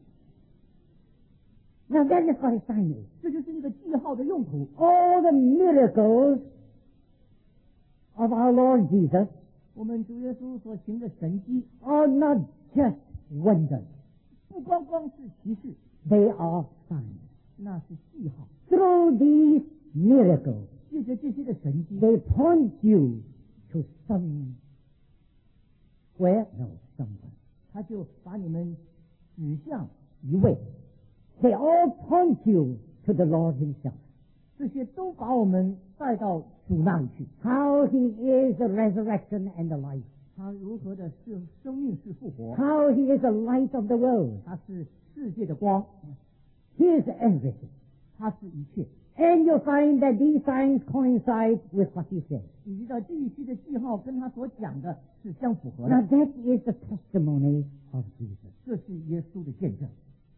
Now, that is what a sign is. 这就是一个记号的用途。 All the miracles of our Lord Jesus 我们主耶稣所行的神迹， are not just wonders. 不光光是奇事， They are signs. 那是记号。 Through these miracles, 借着这些的神迹， they point you to somewhere, no, someone. 他就把你们指向一位， They all point you to the Lord Himself. 这些都把我们带到主那里去。 How He is the resurrection and the life. 他如何的是生命是复活， How He is the light of the world. 他是世界的光， He is everything. 他是一切。 And you find that these signs coincide with what He said. 你知道这一些的记号跟他所讲的是相符合 Now 的， that is the testimony of Jesus. 这是耶稣的见证，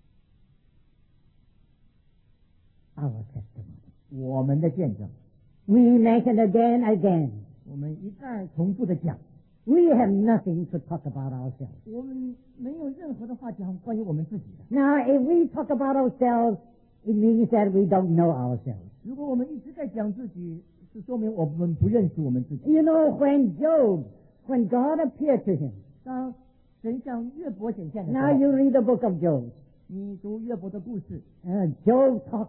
Our testimony. 我们的见证。 We mention again, again. 我们一再重复的讲， We have nothing to talk about ourselves. 我们没有任何的话讲关于我们自己的。 Now, if we talk about ourselves, it means that we don't know ourselves. 如果我们一直在讲自己，是说明我们不认识我们自己。 You know, when God appeared to him, 当神向约伯显现的时 now 候， you read the book of Job. 你读约伯的故事， Job talked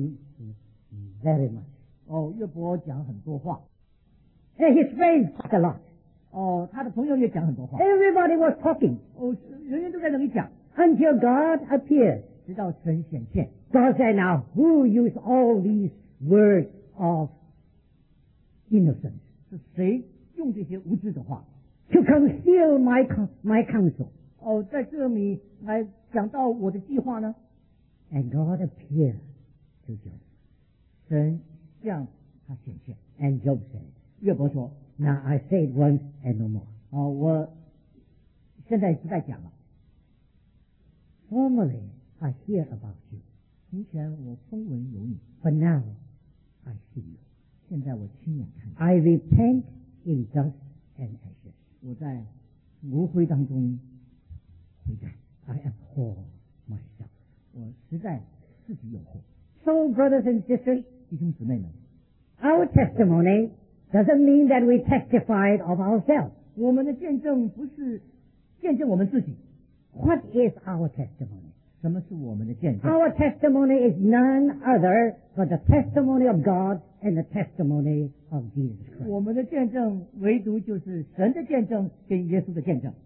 very much. 约伯讲很多话， And his friends talked a lot. 他的朋友也讲很多话， Everybody was talking 人人都在那里讲， until God appeared. 直到神显现。 God said, now, who used all these words of innocence 是谁用这些无知的话？ to conceal my counsel? 在这里来讲到我的计划呢？ And God appeared to Job. 神向他显现。 And Job said, 约伯说 now I say it once and no more.：“ 我现在不再讲了。 Formerly, I hear about you, 从前我风闻有你， but now I see you. 现在我亲眼看见。 I repent in dust and ashes. 我在炉灰当中悔改， I abhor myself. 我实在自己有祸。 So, brothers and sisters, 弟兄姊妹们， our testimony doesn't mean that we testified of ourselves. 我们的见证不是见证我们自己。 What is our testimony? 什么是我们的见证？ Our testimony is none other but the testimony of God and the testimony of Jesus Christ. 我们的见证唯独就是神的见证跟耶稣的见证。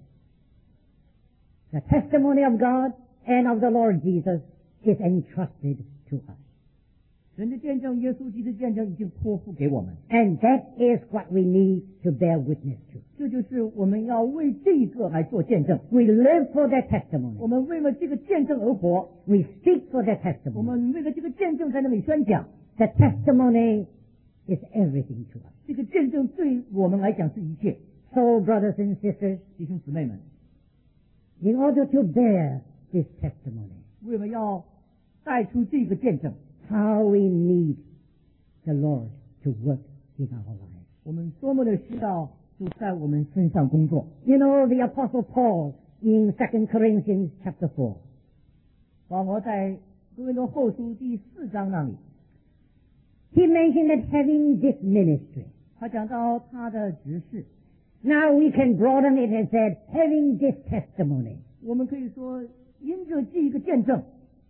The testimony of God and of the Lord Jesus is entrusted to us. 神的见证，耶稣基督的见证已经托付给我们， And that is what we need to bear witness to. 这就是我们要为这一个来做见证。 We live for that 我 testimony. 们为了这个见证而活， We speak for that 我 testimony. 们为了这个见证在那里宣讲。 The testimony is everything to us. 这个见证对我们来讲是一切。 So, brothers and sisters, 弟兄姊妹们， in order to bear this testimony, 为了要带出这个见证， how we need the Lord to work in our lives. 我们多么的需要就在我们身上工作。 You know, the Apostle Paul in 2 Corinthians chapter 4, 保罗在哥林多后书第4章那里， he mentioned that having this ministry. 他讲到他的执事， Now we can broaden it and say, having this testimony. 我们可以说因着这一个见证，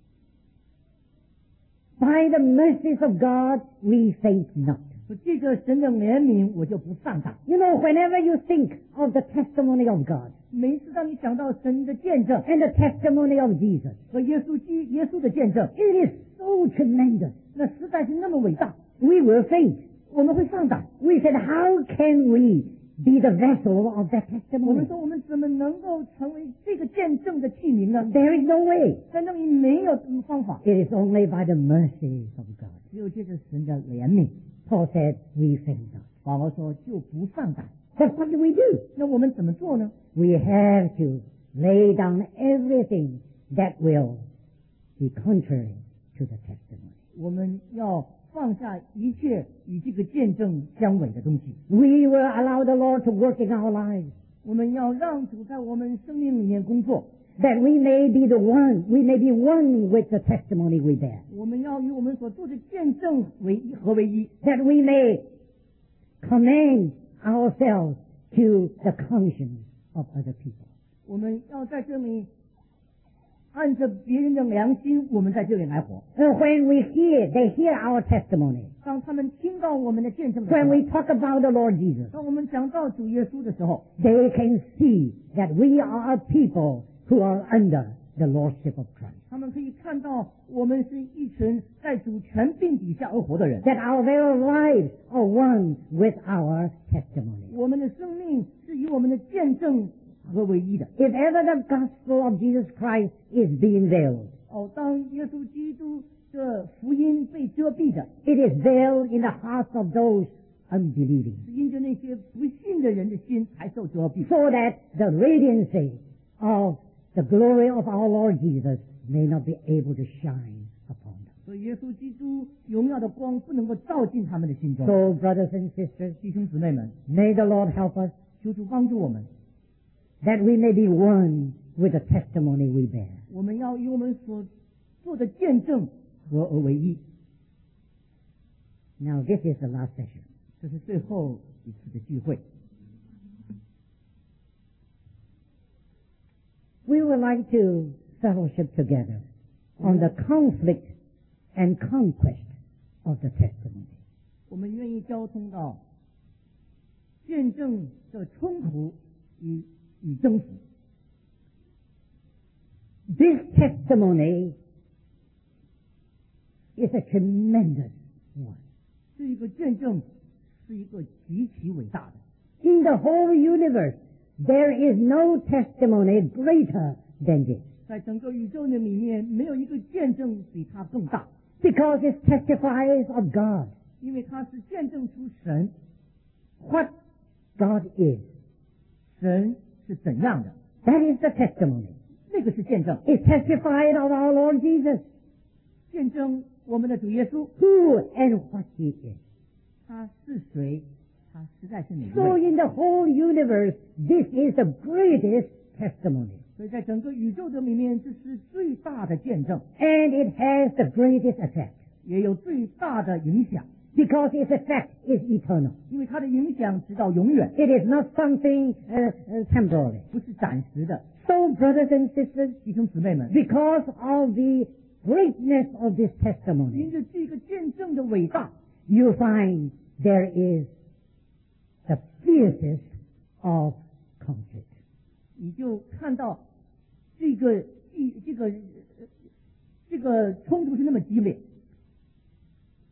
By the mercies of God, we faint not. 说这个神的怜悯，我就不上当。 You know, whenever you think of the testimony of God 每一次当你想到神的见证 and the testimony of Jesus, 和耶稣的见证， it is so tremendous. 那实在是那么伟大， We will faint. 我们会上当。 We said, how can we be the vessel of that 我们 testimony? 说我们怎么能够成为这个见证的器皿呢？ There is no way. 在那里没有什么方法， It is only by the mercies of God. 只有借着神的怜悯。 Paul said, we faint not. 保罗说就不上当。 But what do we do? 那我们怎么做呢？ We have to lay down everything that will be contrary to the testimony. 我们要放下一切与这个见证相违的东西。 We will allow the Lord to work in our lives, 我们要让主在我们生命里面工作， that we may be one with the testimony we bear, 我们要与我们所做的见证合为一， that we may commend ourselves to the conscience of other people. 我们要在这里按着别人的良心，我们在这里来活。 When they hear our testimony, 当他们听到我们的见证的时 when 候， we talk about the Lord Jesus, 当我们讲到主耶稣的时候， they can see that we are a people who are under the Lordship of Christ, 他们可以看到我们是一群在主权柄底下而活的人， that our very lives are one with our testimony. 我们的生命是与我们的见证合为一的。 If ever the gospel of Jesus Christ is being veiled, 当耶稣基督的福音被遮蔽的， it is veiled in the hearts of those unbelieving, 是因着那些不信的人的心才受遮蔽， so that the radiancy of the glory of our Lord Jesus may not be able to shine upon them. 所以耶稣基督荣耀的光不能够照进他们的心中。 So, brothers and sisters, 弟兄姊妹们， may the Lord help us 求主帮助我们， that we may be one with the testimony we bear. 我们要与我们所做的见证合而为一。 Now, this is the last session. 这是最后一次的聚会。 We would like to fellowship together on the conflict and conquest of the testimony. 我们愿意交通到见证的冲突与征服。 This testimony is a tremendous one. 这一个见证是一个极其伟大的。 In the whole universe, there is no testimony greater than this, 在整个宇宙的里面，没有一个见证比它更大， because it testifies of God, 因为它是见证出神， what God is. 神是怎样的， That is the testimony. 那个是见证， It testified of our Lord Jesus, 见证我们的主耶稣， who and what he is. 他是谁，他实在是哪一 So 位。 in the whole universe, this is the greatest testimony. 所以在整个宇宙的里面，这是最大的见证， And it has the greatest effect, 也有最大的影响， because its effect is eternal. 因为它的影响直到永远， It is not something temporary. 不是暂时的。 So, brothers and sisters, 弟兄姊妹们， because of the greatness of this 因 testimony, 着这个见证的伟大， you find there is the fiercest of conflict. 你就看到这个冲突是那么激烈。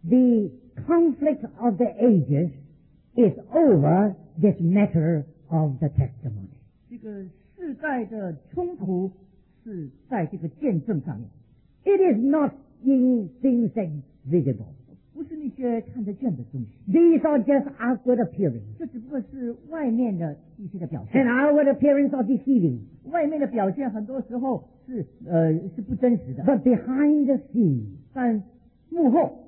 the conflict of the ages is over this matter of the testimony. 这个世代的冲突是在这个见证上面， It is not in things that visible. 不是那些看得见的东西， These are just outward appearance. 这只不过是外面的一些的表 And 现。 outward appearance are deceiving. 外面的表现很多时候是不真实的， But behind the scene, 但幕后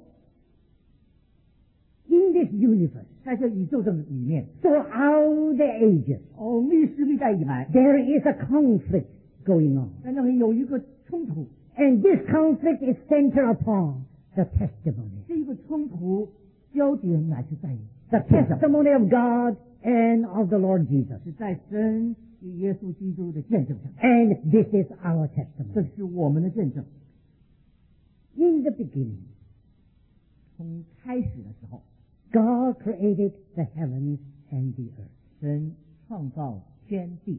in this universe, 在这宇宙的里面， throughout the ages, 历史历代以来， there is a conflict going on. 在那里有一个冲突， And this conflict is centered upon the testimony. 这一个冲突焦点乃是在 The 见证， testimony of God and of the Lord Jesus. 是在神与耶稣基督的见证上， And this is our 这 testimony. 是我们的见证。 In the beginning, 从开始的时候， God created the heavens and the earth. 神创造天地，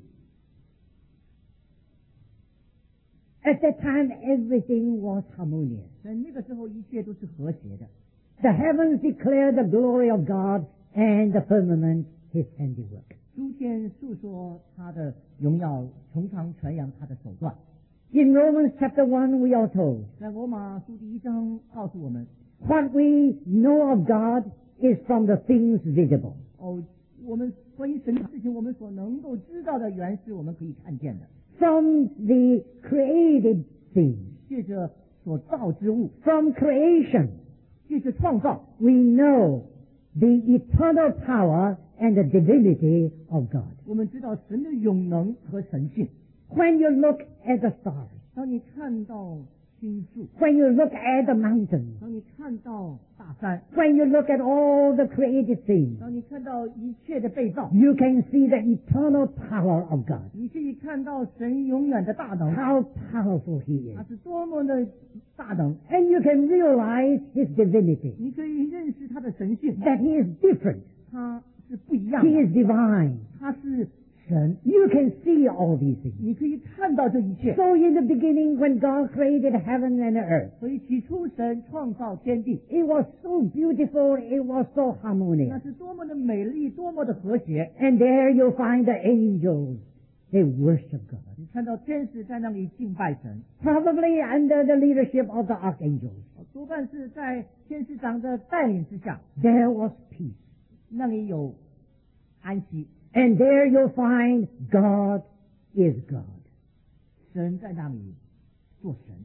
At that time, everything was harmonious. 在那个时候一切都是和谐的。 The heavens declare the glory of God, and the firmament His handiwork. 诸天述说他的荣耀，穹苍传扬他的手段。 In Romans chapter 1, we are told, 在罗马书第1章告诉我们， what we know of God is from the things visible. 我们关于神的事情，我们所能够知道的，原是我们可以看见的， From the created things, 借着所造之物， from creation, 借着创造， we know the eternal power and the divinity of God. 我们知道神的永能和神性。 When you look at the stars, 当你看到星宿， when you look at the mountains, 当你看到大山， when you look at all the created things, 当你看到一切的被造， you can see the eternal power of God. 你可以看到神永远的大能， How powerful He 他 is. 是多么的大能， And you can realize His divinity, 你可以认识他的神性， that He is different. 他是不一样 He 的， is divine. 他是神， You can see all these things. 你可以看到这一切。 So in the beginning, when God created heaven and earth, 所以起初神创造天地， it was so beautiful, it was so 那 harmonious. 是多么的美丽，多么的和谐。 And there you'll find the angels, they worship God. 你看到天使在那里敬拜神， Probably under the leadership of the archangels. 多半是在天使长的带领之下， There was peace. 那里有安息， And there you'll find God is God. 神在那里做神。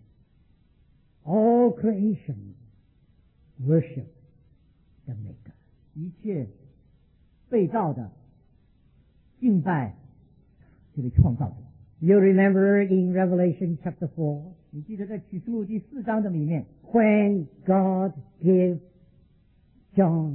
All creation worship the Maker. 一切被造的敬拜这位创造者。 You remember in Revelation chapter 4, 你记得在启示录第4章的里面， when God gave John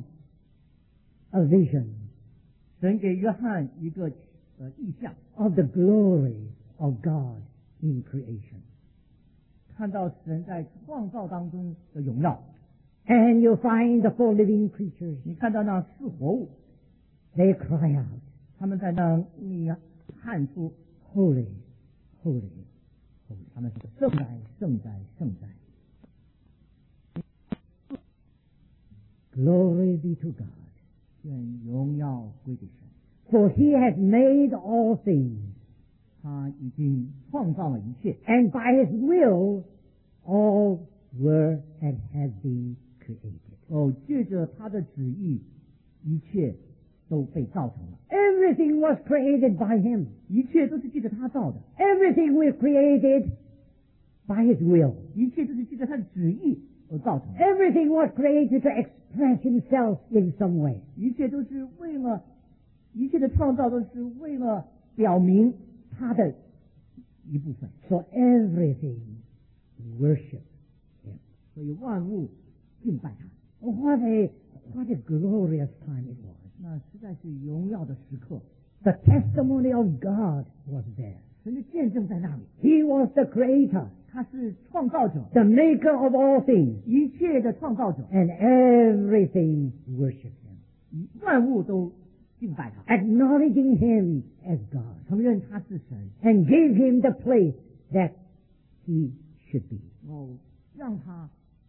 a vision 神给约翰一个意象， of the glory of God in creation. 看到神在创造当中的荣耀。 And you find the 4 living creatures, 你看到那4活物， they cry out, 他们在那里喊出 Holy, holy, holy. 他们是圣哉，圣哉，圣哉。 Glory be to God. 愿荣耀归给神， For He has made all things, 他已经创造了一切， and by His will all were and have been created. 借着他的旨意，一切都被造成了， Everything was created by Him. 一切都是借着他造的， Everything was created by His will. 一切都是借着他的旨意而造成的， Everything was created to express Himself in some way. 一切都是为了，一切的创造都是为了表明他的一部分， So everything worship Him. 所以万物敬拜他。 What a glorious time it was. 那实在是荣耀的时刻， The testimony of God was there. 神的见证在那里， He was the creator, 他是创造者， the maker of all things, 一切的创造者， and everything worshiped Him, 万物都敬拜他， acknowledging Him as God, 承认他是神， and gave Him the place that He should be. 让他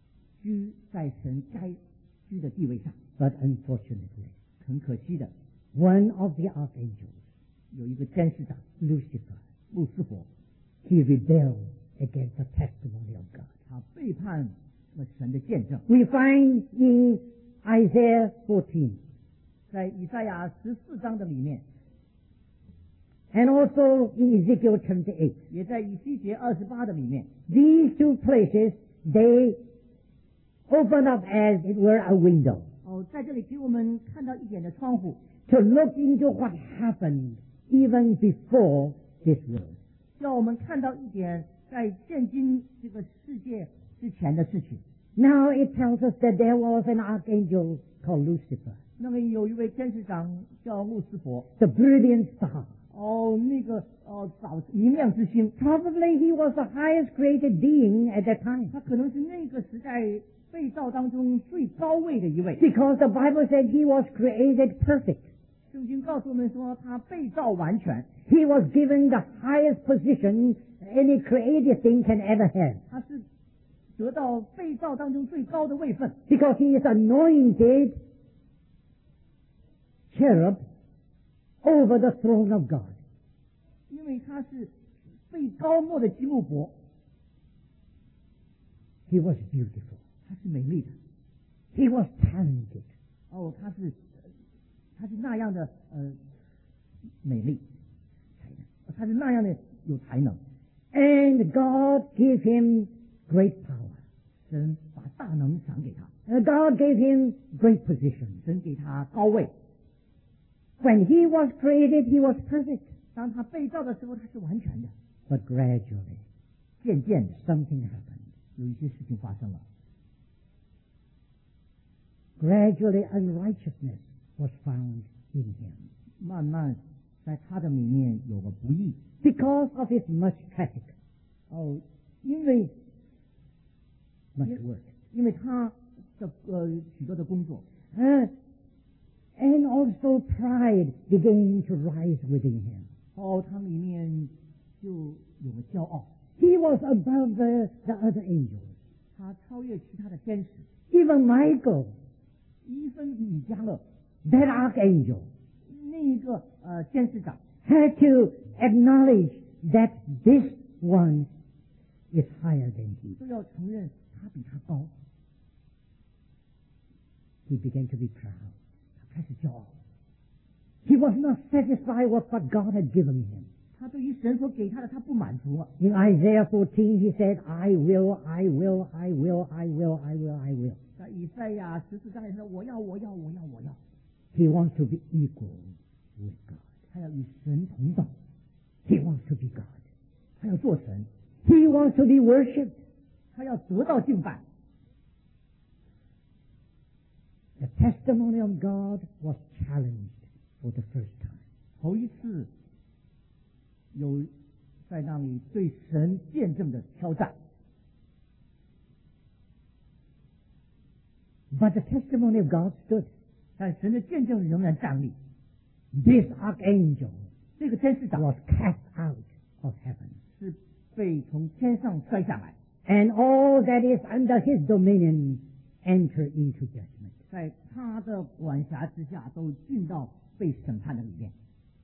居在神该居的地位上。 But unfortunately, 很可惜的， one of the archangels, 有一个监视长 Lucifer, 路斯佛， he rebelled against the testimony of God. 他背叛了神的见证。 We find in Isaiah 14 在以赛亚14章的里面， and also in Ezekiel 28, 也在以西结28的里面， these two places, they open up as it were a window 在这里给我们看到一点的窗户， to look into what happened even before this world. 叫我们看到一点在现今这个世界之前的事情。 Now it tells us that there was an archangel called Lucifer, 那么有一位监视长叫路斯佛， the brilliant star. 早明亮之星， Probably he was the highest created being at that time, 他可能是那个时代被造当中最高位的一位。 because the Bible said he was created perfect. 圣经告诉我们说，他被造完全， He was given the highest position any created thing can ever have, 他是得到被造当中最高的位分， because he is anointed cherub over the throne of God. 因为他是被高莫的基路伯， He was beautiful. 他是美丽的， He was talented. 他是那样的美丽，他是那样的有才能， And God gave him great power. 神把大能赏给他， God gave him great position. 神给他高位。 When he was created, he was perfect. 当他被造的时候，他是完全的。 But gradually, 渐渐的， something happened. 有一些事情发生了， Gradually, unrighteousness was found in him 慢慢在他的里面有个不义。 because of his much traffic, 因为 much work. 因为他的许多的工作， And also pride began to rise within him. 他里面就有个骄傲， He was above the other angels. 他超越其他的天使。 Even Michael, 伊芬米迦勒 that archangel, 那一个监视长， had to acknowledge that this one is higher than he. 都要承认他比他高， He began to be proud. 他开始骄傲。 He was not satisfied with what God had given him. 他对于神所给他的，他不满足了。 In Isaiah 14, he said, I will, I will, I will, I will, I will, I will. 在以赛亚14章里说：“我要，我要，我要，我要。 He wants to be equal with God. ” 他要与神同等， He wants to be God. 他要做神， He wants to be worshipped. 他要得到敬拜。 The testimony of God was challenged for the first time. 头一次有在那里对神见证的挑战， But the testimony of God stood. 但神的见证仍然站立。 This archangel 这个天使长 was cast out of heaven. 是被从天上摔下来， And all that is under his dominion enter into judgment. 在他的管辖之下都进到被审判的里面。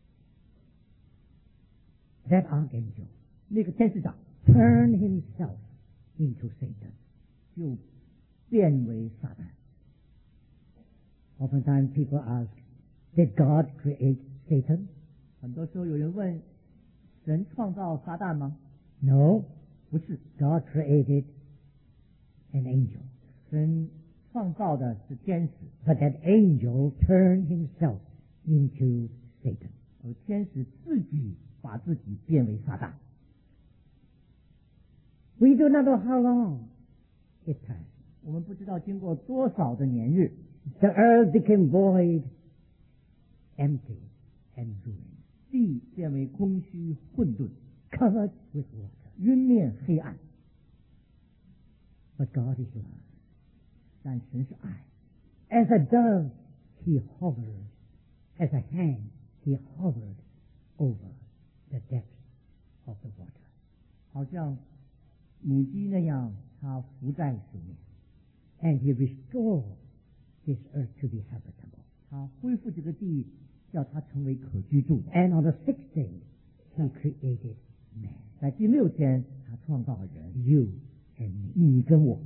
That archangel 那个天使长 turned himself into Satan. 就变为撒旦。 Oftentimes people ask, did God create Satan? 很多时候有人问：神创造撒旦吗？ No. 不是， God created an angel. 神创造的是天使， But that angel turned himself into Satan. 而天使自己把自己变为撒旦。 We do not know how long it passed. 我们不知道经过多少的年日， The earth became void, empty, and ruined, 地变为空虚混沌， covered with water. 晕面黑暗。 But God is love. 但神是爱， As a dove, he hovered. As a hen, he hovered over the depths of the water. 好像母鸡那样，它浮在水面。 and he restored this earth to be habitable. 他恢复这个地，叫它成为可居住的。 And on the sixth day, he created man, 在第6天，他创造了人， you and me. 你跟我，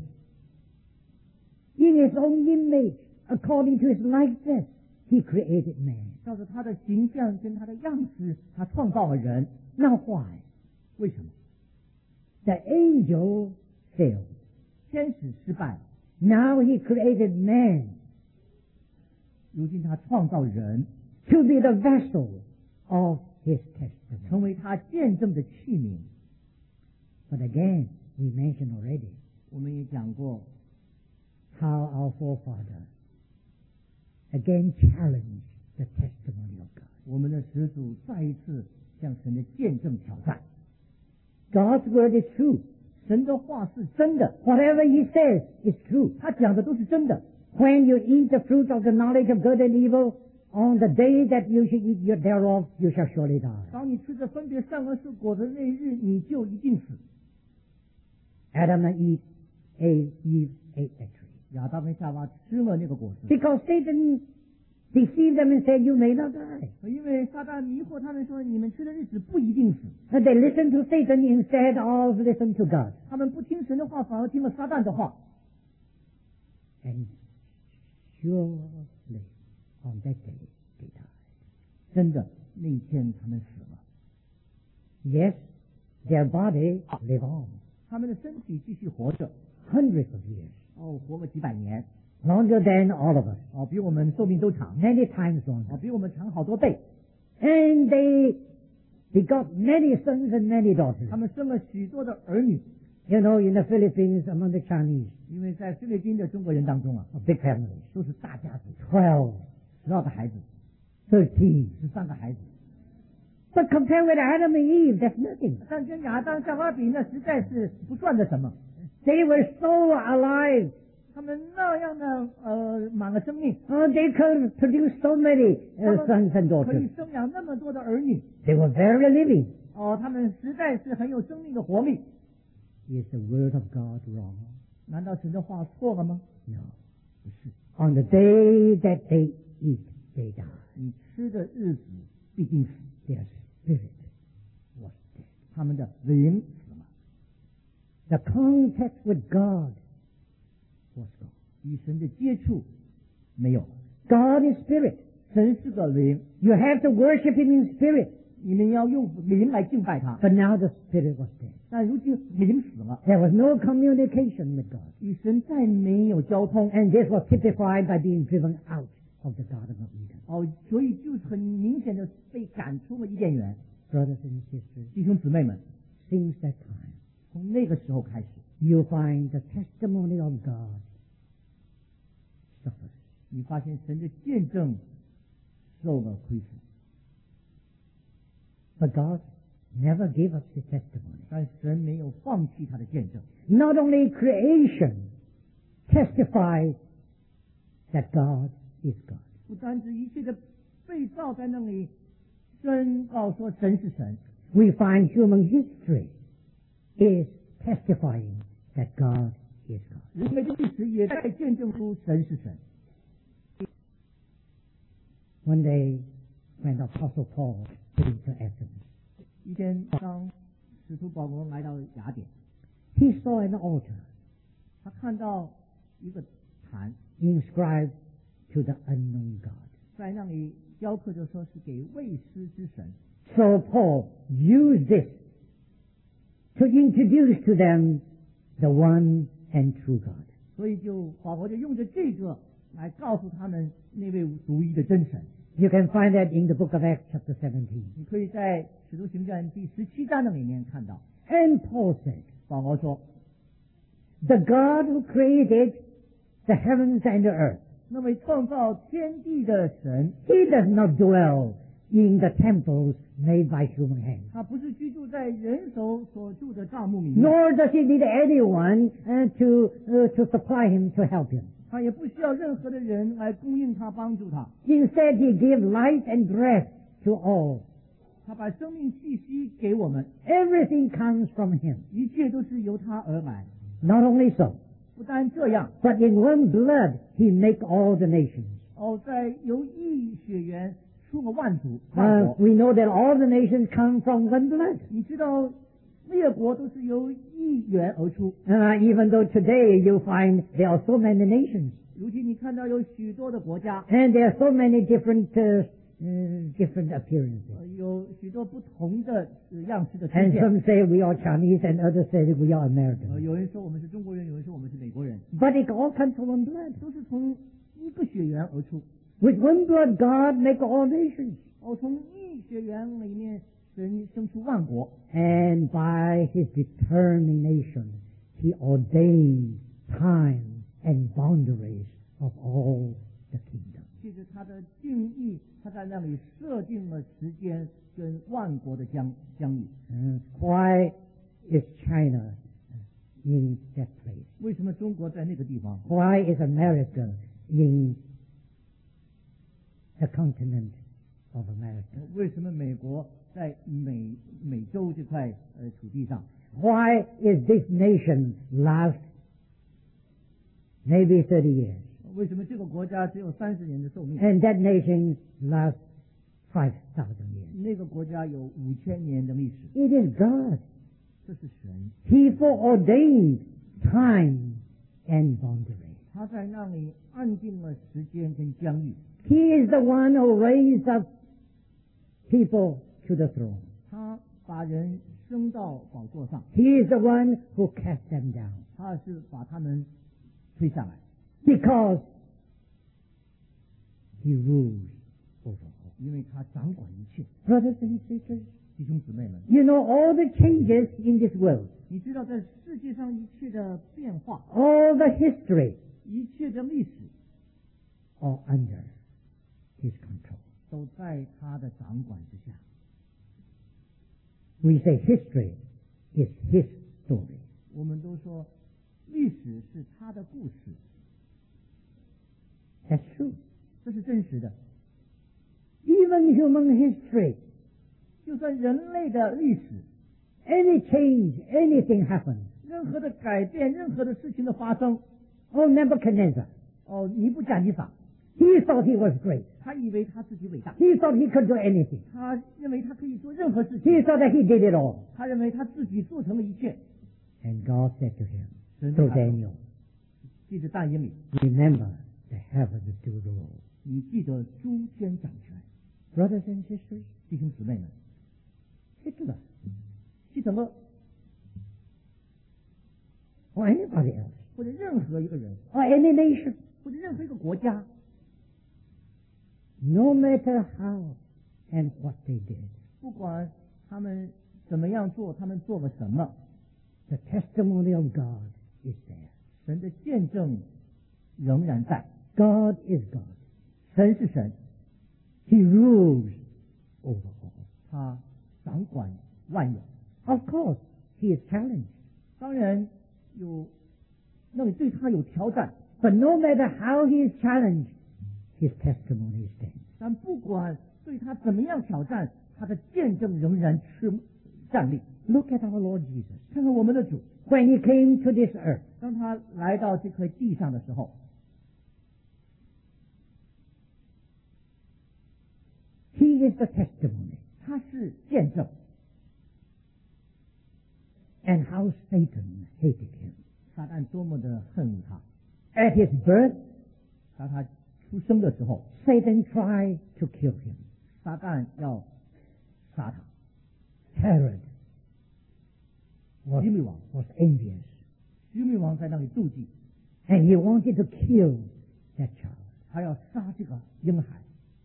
In his own image, according to his likeness, he created man. 照着他的形象跟他的样式，他创造了人。 Now why? 为什么？ The angel failed. 天使失败了， Now he created man 如今他创造人， to be the vessel of his testimony. 成为他见证的器皿。 But again, we mentioned already 我们也讲过， how our forefather again challenged the testimony of God. 我们的始祖再一次向神的见证挑战。 God's word is true. 神的话是真的， Whatever he says is true. 他讲的都是真的。 When you eat the fruit of the knowledge of good and evil, on the day that you shall eat thereof, you shall surely die. 当你吃着分别善恶树果的那一日，你就一定死。 Adam and Eve ate that tree. 亚当跟夏娃吃了那个果实， Because Satan deceived them and said, you may not die. 因为撒旦迷惑他们说，你们吃的日子不一定死。 And they listened to Satan instead of listen to God. 他们不听神的话，反而听了撒旦的话。 And surely on that day they died. 真的，那一天他们死了， Yes, their body live on 他们的身体继续活着， hundreds of years, 活个几百年， longer than all of us, 比我们寿命都长， many times longer. 比我们长好多倍。 And they begot many sons and many daughters. 他们生了许多的儿女， You know, in the Philippines, among the Chinese, 因为在菲律宾的中国人当中啊， big families, 都是大家族， 12, 12个孩子， 13. 13个孩子。 But compared with Adam and Eve, that's nothing. 但跟亚当夏娃比，那实在是不算的什么。 They were so alive. 他们那样的满了生命， They could produce so many sons and 可以 daughters. 生养那么多的儿女。 They were very living. 他们实在是很有生命的活力。 Is the word of God wrong? 难道神的话错了吗？ No. 不是， On the day that they eat, they die. 你吃的日子必定死。 Their spirit was dead. 他们的灵死了， The contact with God was gone. 与神的接触没有了。 God is spirit. 神是个灵， You have to worship him in spirit. 你们要用灵来敬拜他。 But now the spirit was dead. 但如今灵死了， There was no communication with God. 与神再没有交通。 And this was typified by being driven out of the Garden of Eden. 所以就很明显的被赶出了伊甸园。 Brothers and sisters, 弟兄姊妹们， since that time, 从那个时候开始， you find the testimony of God suffers. 你发现神的见证受了亏损， But God never gave up his testimony. 但神没有放弃他的见证。 Not only creation testifies that God is God. 不单指一切的被造在那里宣告说神是神， We find human history is testifying that God is God. 人类的历史也在见证出神是神。 One day, when the Apostle Paul came to Athens, 一天，当使徒保罗来到雅典， he saw an altar 他看到一个坛， inscribed to the unknown God. 在那里雕刻着说是给未知之神。 So Paul used this to introduce to them the one and true God. 所以保罗就用着这个来告诉他们那位独一的真神。 You can find that in the book of Acts chapter 17. 你可以在使徒行传第17章的里面看到， And Paul said, 保罗说， the God who created the heavens and the earth, 那位创造天地的神， he does not dwell in the temples made by human hands. 他不是居住在人手所住的帐幕里面， Nor does he need anyone to supply him, to help him. 他也不需要任何的人来供应他、帮助他。 Instead, he gives life and breath to all. 他把生命气息给我们， Everything comes from him. 一切都是由他而来。 Not only so, 不单这样， but in one blood he make all the nations. 在由一血缘出了万族万国。 We know that all the nations come from one blood. 你知道列国都是由一源而出。 Even though today you find there are so many nations 如今你看到有许多的国家， and there are so many different appearances. 有许多不同的样式的出 And 现。 some say we are Chinese and others say we are American. 有人说我们是中国人，有人说我们是美国人， But it all comes from one blood. 都是从一个血缘而出。 With one blood God make all nations. 从一血缘里面神生出万国， And by his determination, he ordained time and boundaries of all the kingdom. 借着他的定义，他在那里设定了时间跟万国的疆域。 Why is China in that place? 为什么中国在那个地方？ Why is America in the continent of America? 为什么美国在美洲这块土地上？ Why is this nation last maybe 30 years 为什么这个国家只有30年的寿命？ and that nation last 5,000 years? 那个国家有5000年的历史。 It is God. 这是神， He foreordained time and boundary. 他在那里安定了时间跟疆域。 He is the one who raised up people to the throne. 他把人升到宝座上， He is the one who cast them down. 他是把他们推下来， Because he rules over all. 因为他掌管一切。 Brothers and sisters, 弟兄姊妹们， you know all the changes in this world, 你知道在世界上一切的变化， all the history 一切的历史 are under his control. 都在他的掌管之下。 We say history is his story. 我们都说历史是他的故事， That's true. 这是真实的。 Even human history, 就算人类的历史， any change, anything happens. 任何的改变，任何的事情的发生， Oh, Nebuchadnezzar, 尼布甲尼撒， he thought he was great. 他以为他自己伟大， He thought he could do anything. 他认为他可以做任何事 He 情， thought that he did it all. 他认为他自己做成了一切。 And God said to him, 神 through 对他说 Daniel, 记着但以理， remember the heavens do rule. 你记得诸天掌权。 Brothers and sisters, 弟兄姊妹们， Hitler 希特勒 or anybody else 或者任何一个人， or any nation, 或者任何一个国家， no matter how and what they did, 不管他们怎么样做，他们做了什么， the testimony of God is there. 神的见证仍然在。 God is God. 神是神， He rules over all. 他掌管万有。 Of course, he is challenged. 当然那你对他有挑战， But no matter how he is challenged, his testimony stands. 但不管对他怎么样挑战，他的见证仍然站立。 Look at our Lord Jesus. 看看我们的主， When he came to this earth, 当他来到这块地上的时候， he is the testimony. 他是见证。 And how Satan hated him. 撒旦多么的恨恶他。 At his birth, 当他出生的时候， Satan tried to kill him. 撒旦要杀他。 Herod was, 希律王， was envious. 希律王在那里妒忌， And he wanted to kill that child. 他要杀这个婴孩。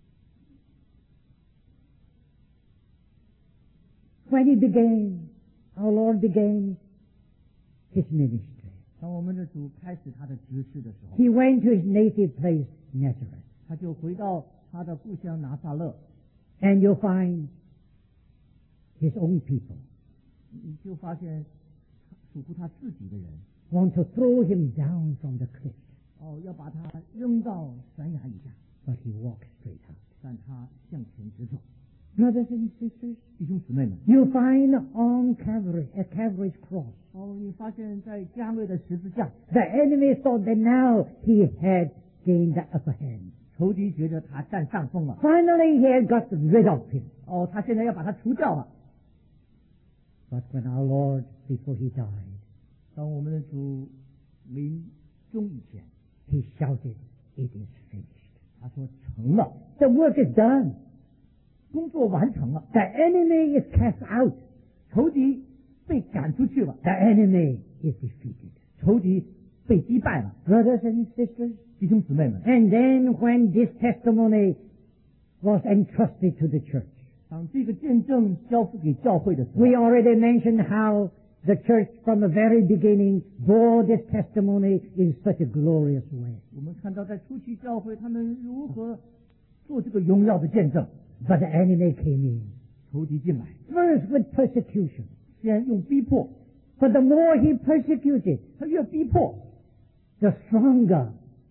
When he began, our Lord began his ministry. 当我们的主开始他的执事的时候， He went to his native place, Nazareth. 他就回到他的故乡拿撒勒， And you'll find his own people 你就发现属乎他自己的人， want to throw him down from the cliff. 要把他扔到悬崖以下， But he walked straight up. 但他向前直走。 Brothers and sisters, 弟兄姊妹们， you find on Calvary, at Calvary's cross, 你发现在加略的十字架， the enemy thought that now he had gained the upper hand. 仇敌觉得他占上风了， Finally, he had got rid of him. 他现在要把他除掉了。 But when our Lord, before he died, 当我们的主临终以前， he shouted, "It is finished." 他说成了， The work is done. 工作完成了， The enemy is cast out. 仇敌被赶出去了， The enemy is defeated. 仇敌被击败了。 Brothers and sisters, 弟兄姊妹们， and then when this testimony was entrusted to the church, 当这个见证交付给教会的时候， we already mentioned how the church from the very beginning bore this testimony in such a glorious way. 我们看到在初期教会他们如何做这个荣耀的见证。 But the enemy came in, 仇敌进来， first with persecution. 先用逼迫， But the more he persecuted, 他越逼迫， the stronger,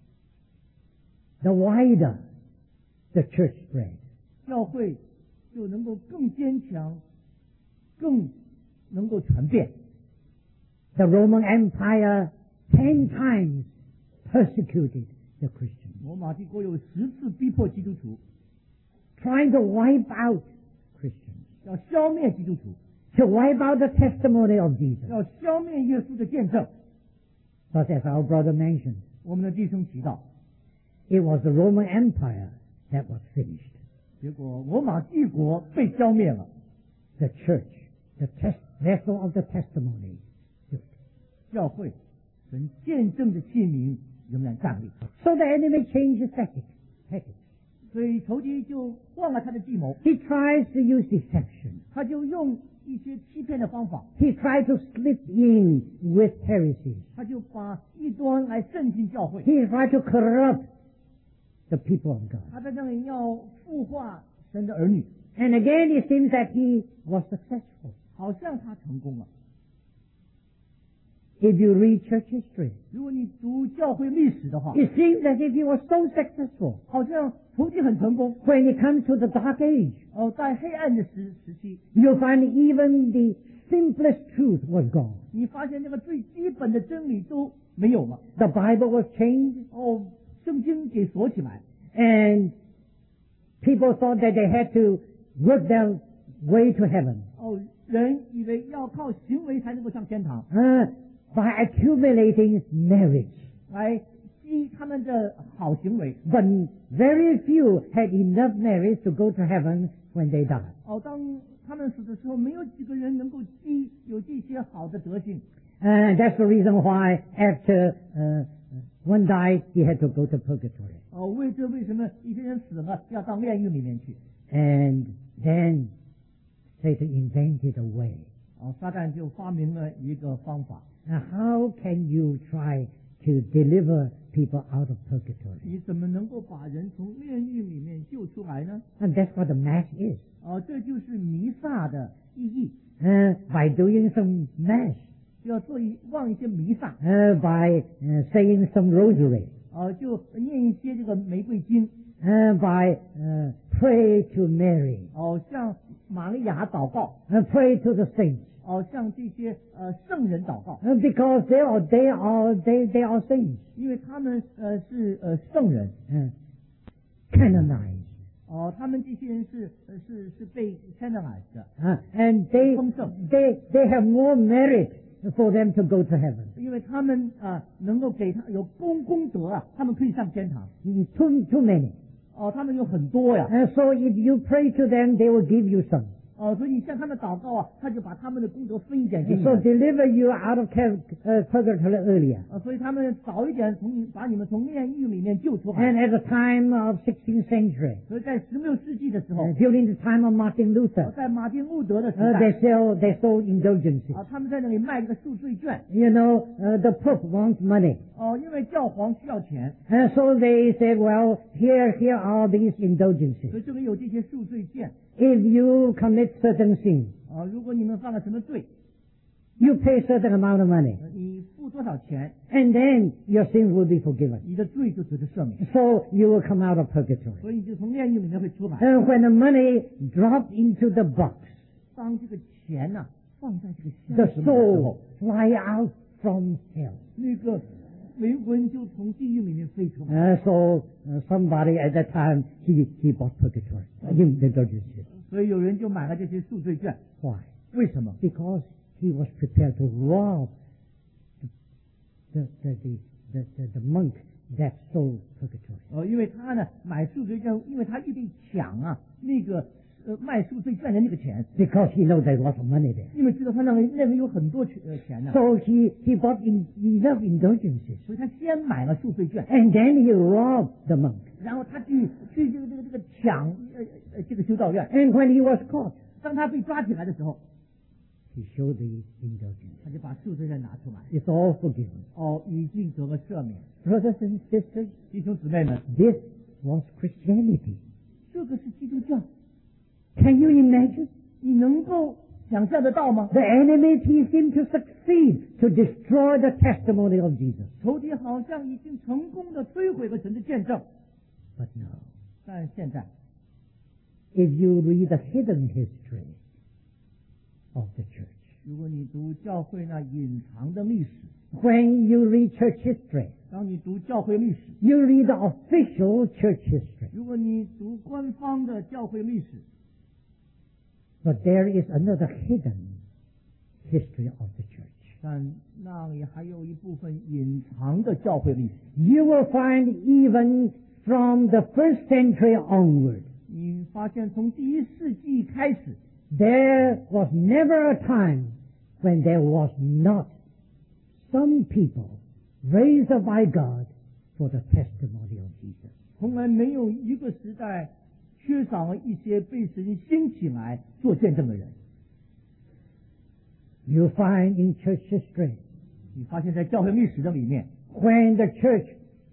the wider the church spread. 教会就能够更坚强，更能够传遍。 The Roman Empire 10 times persecuted the Christians, 罗马帝国有10次逼迫基督徒， trying to wipe out Christians, 要消灭基督徒， to wipe out the testimony of Jesus. 要消灭耶稣的见证。 But as our brother mentioned, 我们的弟兄提到， it was the Roman Empire that was finished. 结果罗马帝国被消灭了， The church, the vessel of the testimony, stood. 教会神见证的器皿仍然站立。 So the enemy changed his tactics. 所以仇敌就换了他的计谋， He tries to use deception. 他就用一些欺骗的方法， He tried to slip in with heresies. 他就把异端来渗进教会， He tried to corrupt the people of God. 他在那里要腐化神的儿女， And again, it seems that he was successful. 好像他成功了。 If you read church history, 如果你读教会历史的话， it seems as if he was so successful. 好像仇敌很成功。 When it comes to the dark age, 在黑暗的时期， you'll find even the simplest truth was gone. 你发现那个最基本的真理都没有了。 The Bible was changed, 圣经给锁起来， and people thought that they had to work their way to heaven 人以为要靠行为才能够上天堂， by accumulating merits. 来积他们的好行为。 But very few had enough merits to go to heaven when they died. 当他们死的时候，没有几个人能够有这些好的德行。 And that's the reason why after one died, he had to go to purgatory. 为什么一些人死了要到炼狱里面去？ And then Satan invented a way. 撒旦就发明了一个方法。 Now, how can you try to deliver people out of purgatory? 你怎么能够把人从炼狱里面救出来呢？ And that's what the Mass is. 这就是弥撒的意义。 By doing some Mass, 要望一些弥撒， by saying some Rosary, 就念一些这个玫瑰经， by pray to Mary, 向玛利亚祷告， pray to the saints, 向这些圣人祷告， because they are saints, 因为他们是圣人， canonized. 他们这些人是被 canonized 的， And they have more merit for them to go to heaven. 因为他们能够给他有功德啊，他们可以上天堂。 Too many. 他们有很多呀。 So if you pray to them, they will give you some. 所以你向他们祷告啊，他就把他们的功德分一点给你。 So deliver you out of purgatory earlier. 所以他们早一点把你们从炼狱里面救出来。 And at the time of 16th century, 所以在16世纪的时候， during the time of Martin Luther, 在马丁路德的时代， they sold indulgences. 他们在那里卖这个赎罪券。 You know, the Pope wants money. 因为教皇需要钱， So they said, well, here are these 所 indulgences. 以这里有这些赎罪券。 If you commit certain sins, 如果你们犯了什么罪， you pay certain amount of money. 你付多多少钱， and then your sins will be forgiven. 你的罪就得到赦免， So you will come out of purgatory. 所以你就从炼狱里面会出来。 And when the money dropped into the box, 当这个钱呐、放在这个箱 the 子里的时候， soul fly out from hell. 那个灵魂就从地狱里面飞出来。 So somebody at that time, he bought purgatory. Indulgences. 所以有人就买了这些赎罪券， Why? 为什么？ Because he was prepared to rob the monk that stole purgatory. 因为他呢买赎罪券，因为他预备抢啊那个卖赎罪券的那个钱， Because he knows there's lots of money there. 因为知道他那边有很多钱呢， So he bought enough indulgences. 所以他先买了赎罪券， And then he robbed the monk. 然后他去这个抢这个修道院。 And when he was caught, 当他被抓起来的时候， he showed the indulgence. 他就把赎罪券拿出来， It's all forgiven. 已经得了赦免。 Brothers and sisters, 弟兄姊妹们， this was Christianity. 这个是基督教， Can you imagine? 你能够想象得到吗？ The enemy seemed to succeed to destroy the testimony of Jesus. 仇敌好像已经成功的摧毁了神的见证， But no. 但现在 If you read the hidden history of the church, 如果你读教会那隐藏的历史， when you read church history, 当你读教会历史， you read the official church history. 如果你读官方的教会历史， But there is another hidden history of the church. 但那里还有一部分隐藏的教会历史。 You will find even from the first century onward, 你发现从第1世纪开始， there was never a time when there was not some people raised up by God for the testimony of Jesus. 从来没有一个时代缺少了一些被神兴起来做见证的人。 You find in church history, 你发现在教会历史的里面， when the church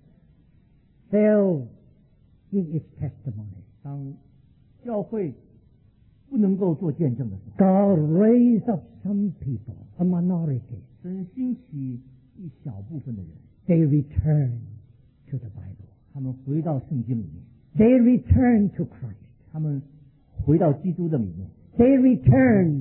fell in its testimony, 当教会不能够做见证的时候， God raised up some people, a minority. 神兴起一小部分的人， They returned to the Bible. 他们回到圣经里面， They returned to Christ. 他们回到基督的里面， They returned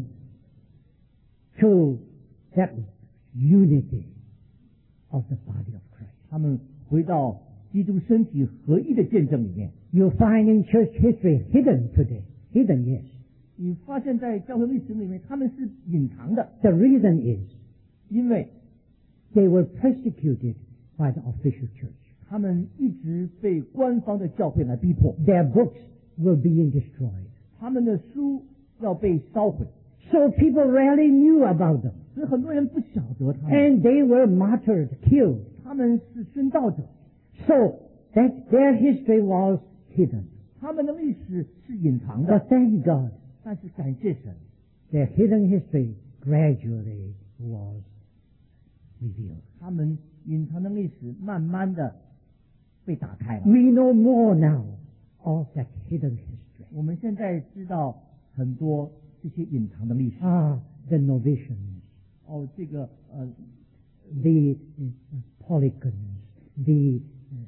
to that unity of the body of Christ. 他们回到基督身体合一的见证里面。 You find in church history hidden today. Hidden, yes. 你发现在教会历史里面，他们是隐藏的， The reason is 因为 they were persecuted by the official church. 他们一直被官方的教会来逼迫， Their books were being destroyed. 他们的书要被烧毁， So people rarely knew about them. 所以很多人不晓得他们， And they were martyred, killed. 他们是殉道者， So that their history was hidden. 他们的历史是隐藏 But 的。 thank God, 但是感谢神， their hidden history gradually was revealed. 他们隐藏的历史慢慢的被打开了。 We know more now of that hidden history. 我们现在知道很多这些隐藏的历史。 The Novatians, 这个 the Polygons, the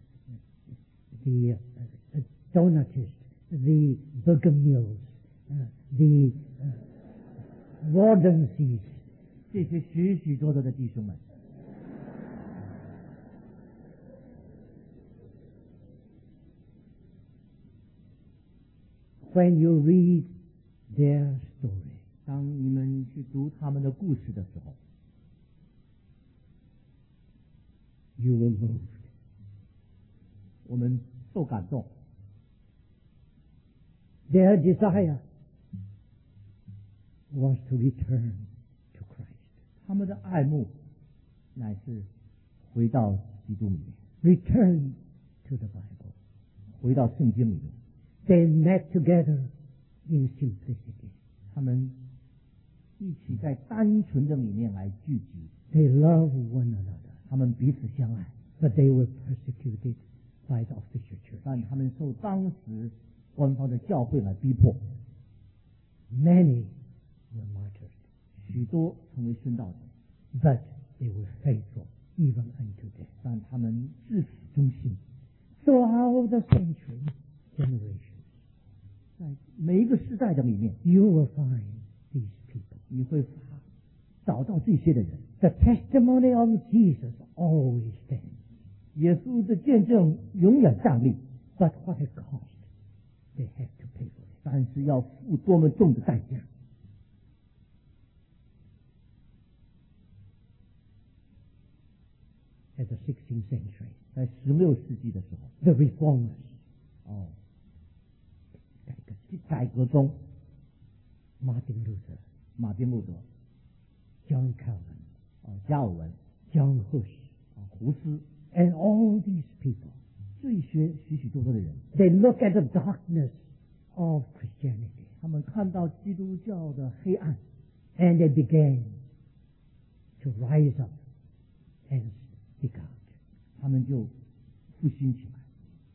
Donatists, the Bergamots, the Waldenses. 这些许许多多的弟兄们， When you read their story, 当你们去读他们的故事的时候， you will move. 我们受感动。 Their desire was to return to Christ. 他们的爱慕乃是回到基督里面， Return to the Bible. 回到圣经里面。 They met together in simplicity. 他们一起在单纯的里面来聚集， They loved one another, 他们彼此相爱， but they were persecuted by the official church. 但他们受当时官方的教会来逼迫， Many were martyred, 许多成为殉道者， but they were faithful even unto death. 但他们至死忠心。 Throughout the centuries, generations, 在每一个时代的里面， you will find these people. 你会找到这些的人。 The testimony of Jesus always stands. 耶稣的见证永远站立， But what a cost they have to pay for it. 但是要付多么重的代价。 At the 16th century, 在16世纪的时候， the reformers, 改革中， Martin Luther, 马丁路德、 John Calvin, 加尔文、 John Hus, 胡斯， and all these people, 这一些许许多多的人， they look at the darkness of Christianity 他们看到基督教的黑暗， and they began to rise up and speak out. 他们就复兴起来。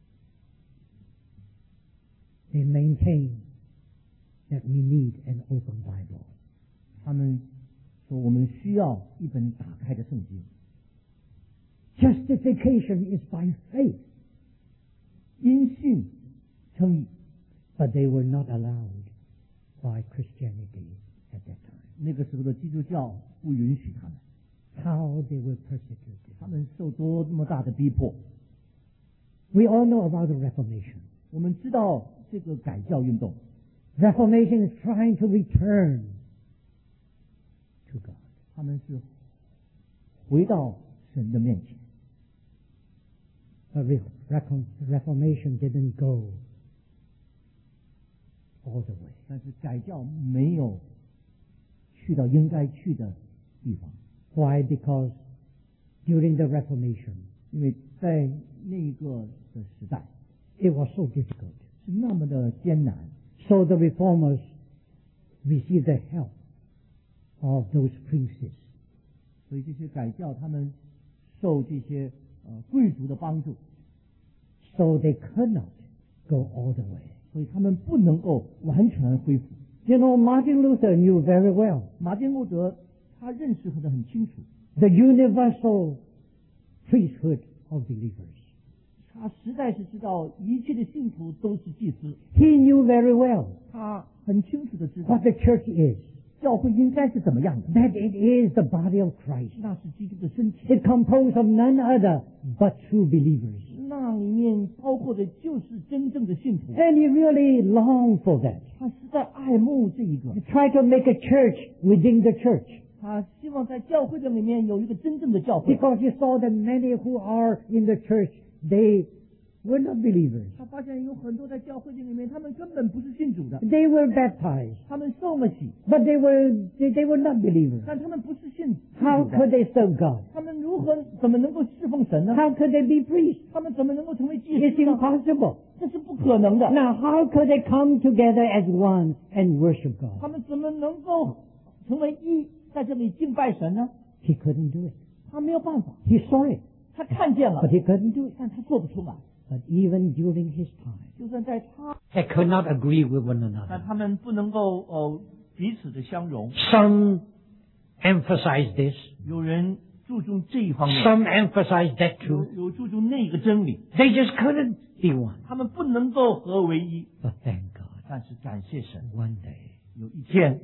They maintain that we need an open Bible. 他们说我们需要一本打开的圣经。 Justification is by faith, 因信称义， but they were not allowed by Christianity at that time. 那个时候的基督教不允许他们， How they were persecuted. 他们受多么大的逼迫。 We all know about the Reformation. 我们知道这个改教运动， Reformation is trying to return to God. 他们是回到神的面前。 But Reformation didn't go all the way. 但是改教没有去到应该去的地方， Why? Because during the Reformation, 因为在那个的时代 it was so difficult. 是那么的艰难， So the reformers received the help of those princes. 所以这些改教他们受这些贵族的帮助， So they could not go all the way. 所以他们不能够完全恢复。 You know, Martin Luther knew very well 马丁路德他认识得很清楚， the universal priesthood of believers. 他实在是知道一切的信徒都是祭司， He knew very well 他很清楚的知道 what the church is, 教会应该是怎么样的， that it is the body of Christ. 那是基督的身体， It composed of none other but true believers. 那里面包括的就是真正的信徒。 And he really longed for that. 他实在爱慕这一个， He tried to make a church within the church 他希望在教会的里面有一个真正的教会。 because he saw that many who are in the church, they were not believers. 他发现有很多在教会的里面，他们根本不是信主的， They were baptized, 他们受了洗， but they were not believers. 但他们不是信主 How 的。 could they serve God? 他们怎么能够侍奉神呢？ How could they be priests? 他们怎么能够成为祭 It's 司呢？ impossible. 这是不可能的。 Now, how could they come together as one and worship 他 God? 们怎么能够成为一，在这里敬拜神呢？ He couldn't do it. 他没有办法， He saw it, 他看见了 but，he couldn't do it. 但他做不出来。 But even during his time, 就算在他， they could not agree with one 但 another. 他们不能够彼此的相容。 Some emphasize this, 有人注重这一方面， some emphasize that 有 truth. 有注重那个真理， They just couldn't be one. 他们不能够合为一。 But thank God, 但是感谢神， one day, 有一天，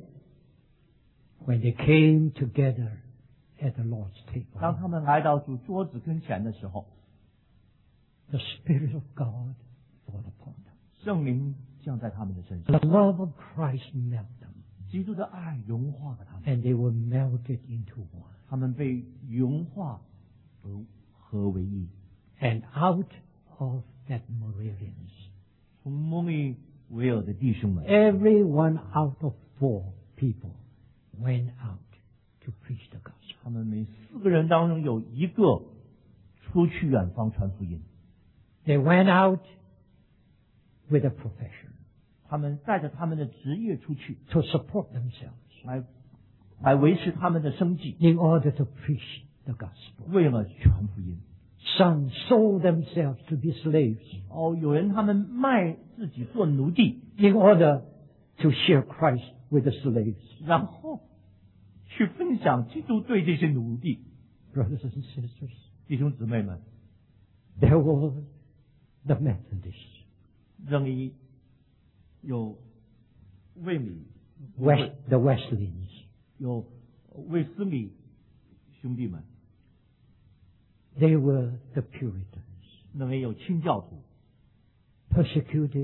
when they came together at the Lord's 当 table, 他们来到主桌子跟前的时候， the Spirit of God fall upon them. 圣灵降在他们的身 The 上， love of Christ melted them, 基督的爱融化了他们， and they were melted into one. 他们被融化而合为一。 And out of that Moravians, 从蒙利维尔的弟兄们， every one out of 4 people went out to preach the gospel. 他们每4个人当中有一个出去远方传福音， They went out with a profession 他们带着他们的职业出去， to support themselves 来维持他们的生计， in order to preach the gospel. 为了传福音。 Some sold themselves to be slaves 有人他们卖自己做奴隶， in order to share Christ with the slaves. 然后去分享基督对这些奴隶。 Brothers and sisters, 弟兄姊妹们， there was the Methodists, 仍然有卫理 the Wesleyans, 有卫斯理兄弟们， they were the Puritans, 仍然有清教徒 persecuted,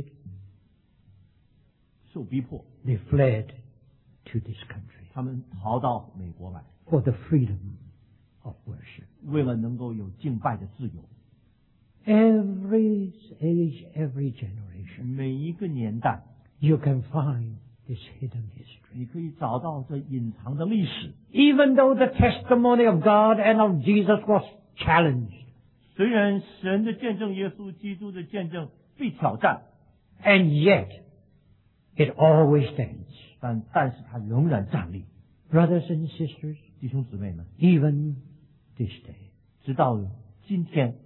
受逼迫， they fled to this country 他们逃到美国来， for the freedom of worship. 为了能够有敬拜的自由。 Every age, every generation, 每一个年代， you can find this hidden history. 你可以找到这隐藏的历史。 Even though the testimony of God and of Jesus was challenged, 虽然神的见证、耶稣基督的见证被挑战， and yet it always stands. 但是它仍然站立。 Brothers and sisters, 弟兄姊妹们， even this day, 直到今天，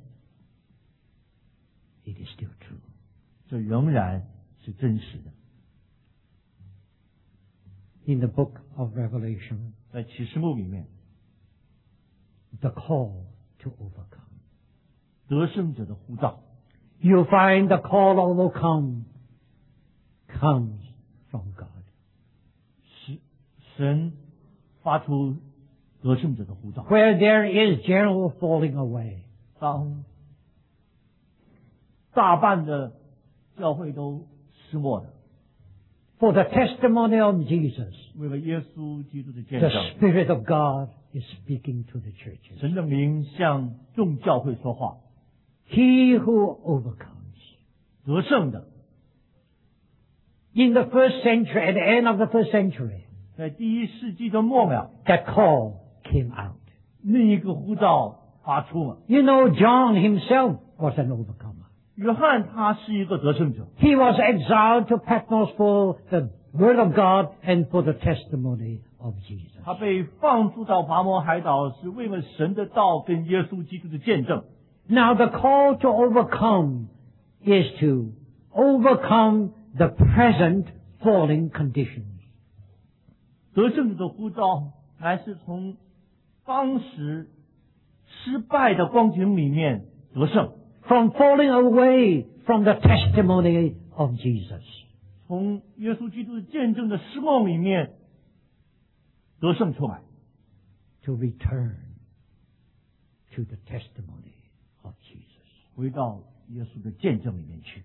it is still true. 这仍然是真实的。 In the book of Revelation, 在启示录里面， the call to overcome. 得胜者的呼召， You find the call to overcome comes from God. 神发出得胜者的呼召。 Where there is general falling away, 当大半的教会都失没了， for the testimony of Jesus, 为了耶稣基督的见 the 证， Spirit of God is speaking to the churches. 神的名向众教会说话。 He who overcomes. 得胜的， In the first century, at the end of the first century, 在第一世纪的末了， that call came out. 另一个呼召发出了。 You know, John himself was an overcomer. 约翰他是一个得胜者， He was exiled to Patmos for the word of God and for the testimony of Jesus. 他被放逐到拔摩海岛，是为了神的道跟耶稣基督的见证。 Now the call to overcome is to overcome the present falling conditions. 得胜者的呼召，乃是从当时失败的光景里面得胜， From falling away from the testimony of Jesus. 从耶稣基督的见证的失望里面得胜出来， To return to the testimony of Jesus. 回到耶稣的见证里面去。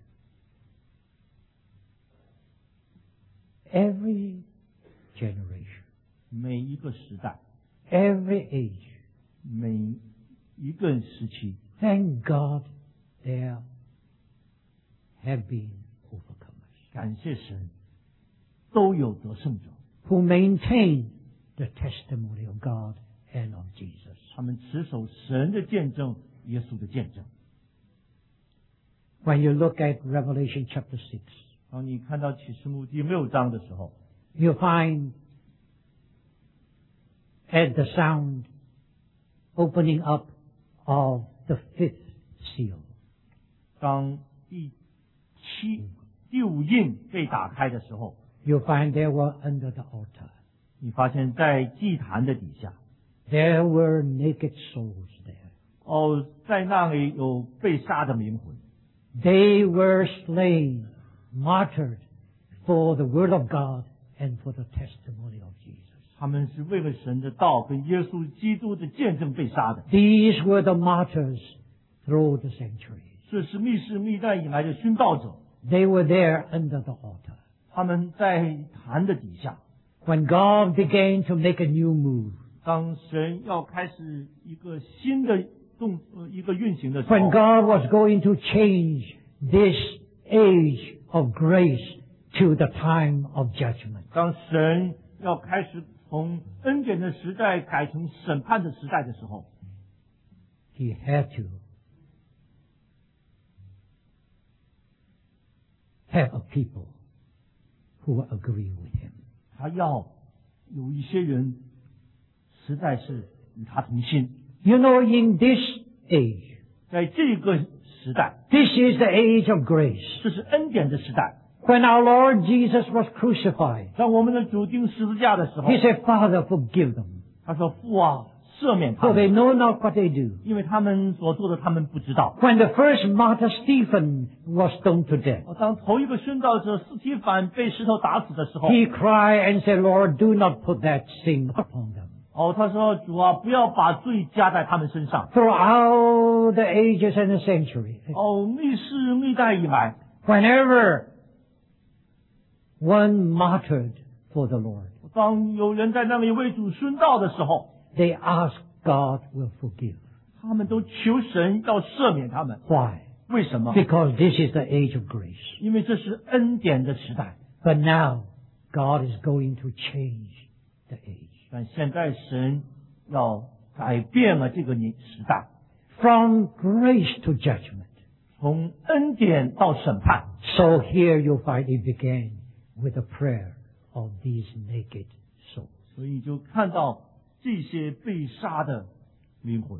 Every generation, 每一个时代， every age, 每一个时期， thank God there have been overcomers 感谢神，都有得胜者， who maintain the testimony of God and of Jesus. 他们持守神的见证，耶稣的见证。 When you look at Revelation chapter 6, 当你看到启示录第6章的时候， you find at the sound opening up of the fifth seal. 当第五印被打开的时候， You find there were under the altar. 你发现在祭坛的底下， There were naked souls there. 在那里有被杀的灵魂， They were slain, martyred for the word of God and for the testimony of Jesus. 他们是为了神的道跟耶稣基督的见证被杀的。 These were the martyrs through the centuries. 这是历世历代以来的殉道者， They were there under the altar. 他们在坛的底下。 When God began to make a new move, 当神要开始一个新的一个运行的时候， when God was going to change this age of grace to the time of judgment, 当神要开始从恩典的时代改成审判的时代的时候， He had to have a people who would agree with him. 他要有一些人实在是与他同心。 You know, in this age, 在这个时代， this is the age of grace. 这是恩典的时代。 When our Lord Jesus was crucified, 当我们的主钉十字架的时候， He said, Father, forgive them. 他说：“父啊， 赦免他 for they 们， know not what they do. 因为他们所做的他们不知道。 When the first martyr Stephen was stoned to death, 当头一个殉道者司提反被石头打死的时候， he cried and said, Lord, do not put that sin upon them. 他说主啊，不要把罪加在他们身上。 Throughout the ages and the centuries, 历世历代以来， whenever one martyred for the Lord, 当有人在那里为主殉道的时候， they asked God will forgive. 他们都求神要赦免他们。 Why? 为什么？ Because this is the age of grace. 因为这是恩典的时代。 But now, God is going to change the age. 但现在神要改变了这个时代， From grace to judgment. 从恩典到审判。 So here you find it began with the prayer of these naked souls. 所以就看到这些被杀的灵魂。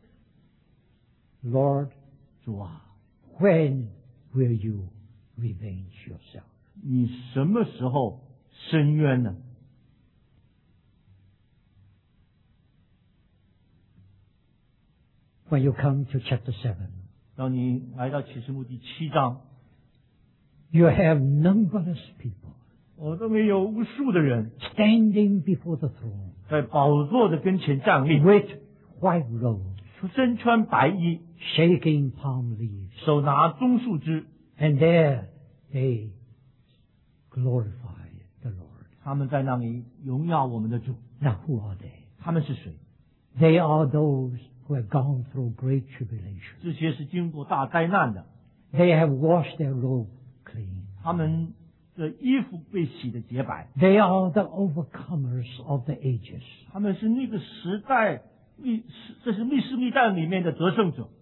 Lord, 主啊， when will you revenge yourself? 你什么时候伸冤呢？ When you come to chapter 7, 当你来到启示录第7章， you have numberless people 都没有无数的人 standing before the throne 在宝座的跟前站立， with white robes, 身穿白衣， shaking palm leaves, 手拿棕树枝， and there they glorify the Lord. 他们在那里荣耀我们的主。 Now who are they? 他们是谁？ They are those who have gone through great tribulation. 这些是经过大灾难的， They have washed their robe clean. 他们的衣服被洗得洁白， They are the overcomers of the ages. 他们是那个时代这是历世历代里面的得胜者。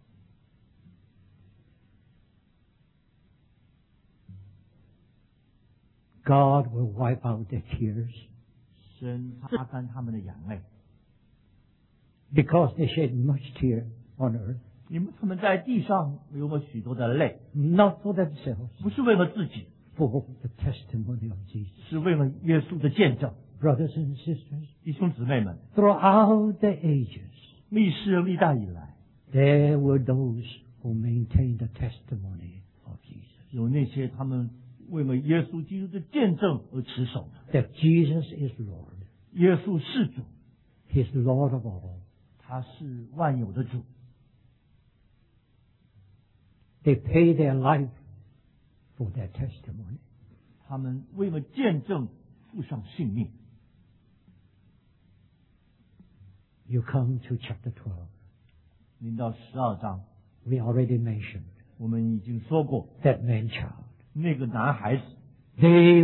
God will wipe out their tears 神擦干他们的眼泪， because they shed much tear on earth, 他们在地上流了许多的泪， not for themselves, 不是为了自己， for the testimony of Jesus. 是为了耶稣的见证。 Brothers and sisters, 弟兄姊妹们， throughout the ages, 历世历代以来， there were those who maintained the testimony of Jesus. 有那些他们为了耶稣基督的见证而持守的。 That Jesus is Lord. 耶稣是主， He is Lord of all. 他是万有的主。 They pay their life for their testimony. 他们为了见证付上性命。 You come to chapter 12. 临到12章， We already mentioned 我们已经说过， that man child. 那个男孩子， They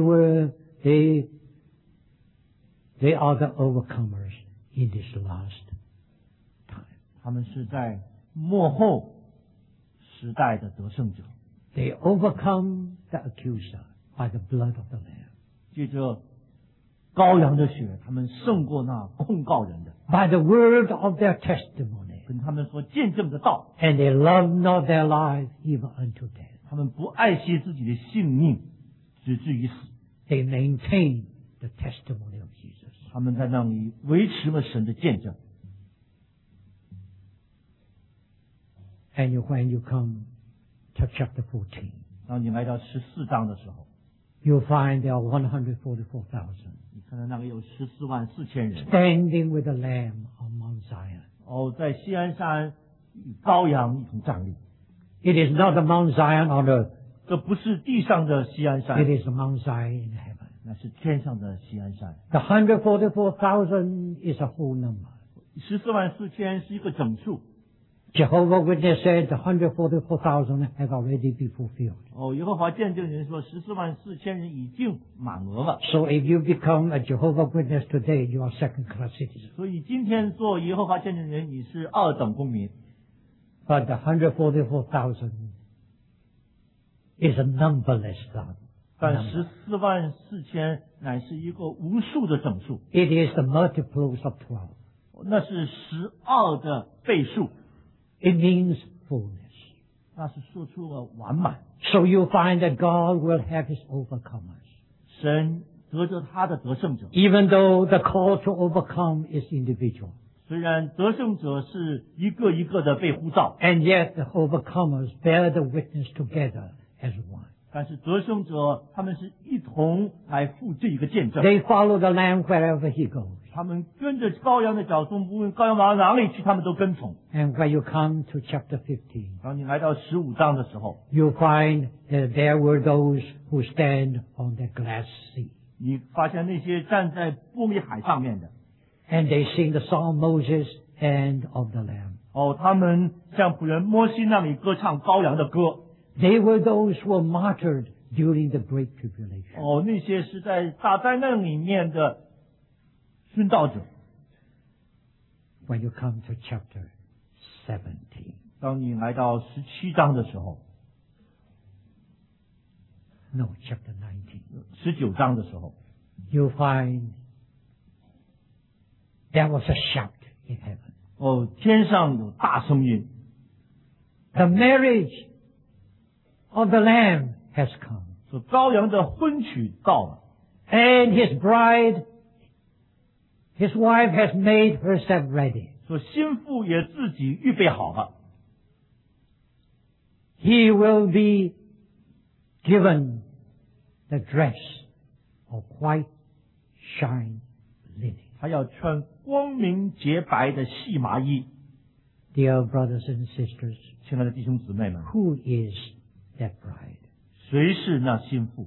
are the overcomers in this last time. 他们是在末后时代的得胜者。 They overcome the accuser by the blood of the Lamb, 借着羔羊的血，他们胜过那控告人的， by the word of their testimony, 跟他们所见证的道。 and they love not their life even unto death. 他们不爱惜自己的性命，直至于死。 They maintain the testimony of Jesus. 他们在那里维持了神的见证。 And when you come to chapter 14, 当你来到14章的时候， you'll find there are 144,000 你看到那里有144000人， standing with the Lamb on Mount Zion. 在锡安山与羔羊一同站立。 It is not the Mount Zion on earth. 这不是地上的锡安 It 山， is the Mount Zion in heaven. 那是天上的锡安山。 The 144,000 is a whole number. 144000是一个整数。 Jehovah Witness said the 144,000 have already been fulfilled. 耶和华见证人说144000人已经满额了。 So if you become a Jehovah Witness today, you are second-class citizen. 所以今天做耶和华见证人，你是二等公民。 But the 144,000 is a numberless sum. 但144000乃是一个无数的整数， It is the multiples of 12. 那是12的倍数， It means fullness. 那是说出了完满。 So you find that God will have his overcomers. 神得着他的得胜者， Even though the call to overcome is individual. 虽然得胜者是一个一个的被呼召， and yet the overcomers bear the witness together as one. 但是得胜者他们是一同来负这一个见证。 They follow the Lamb wherever he goes. 他们跟着羔羊的脚踪，无论羔羊往哪里去，他们都跟从。 And when you come to chapter 15, 当你来到15章的时候， you find that there were those who stand on the glass sea. 你发现那些站在玻璃海上面的， And they sing the song of Moses and of the Lamb. 他们像仆人摩西那里歌唱羔羊的歌。 They were those who were martyred during the Great Tribulation. 那些是在大灾难里面的殉道者。 When you come to chapter 17, 当你来到17章的时候， no, chapter 19, 19章的时候， you find there was a shout in heaven. 天上有大声音， The marriage of the Lamb has come. 说羔羊的婚娶到了， And his bride, his wife has made herself ready. 说新妇也自己预备好了， He will be given the dress of white shine linen. 他要穿光明洁白的细麻衣。 Dear brothers and sisters, 亲爱的弟兄姊妹们， who is that bride? 谁是那新妇？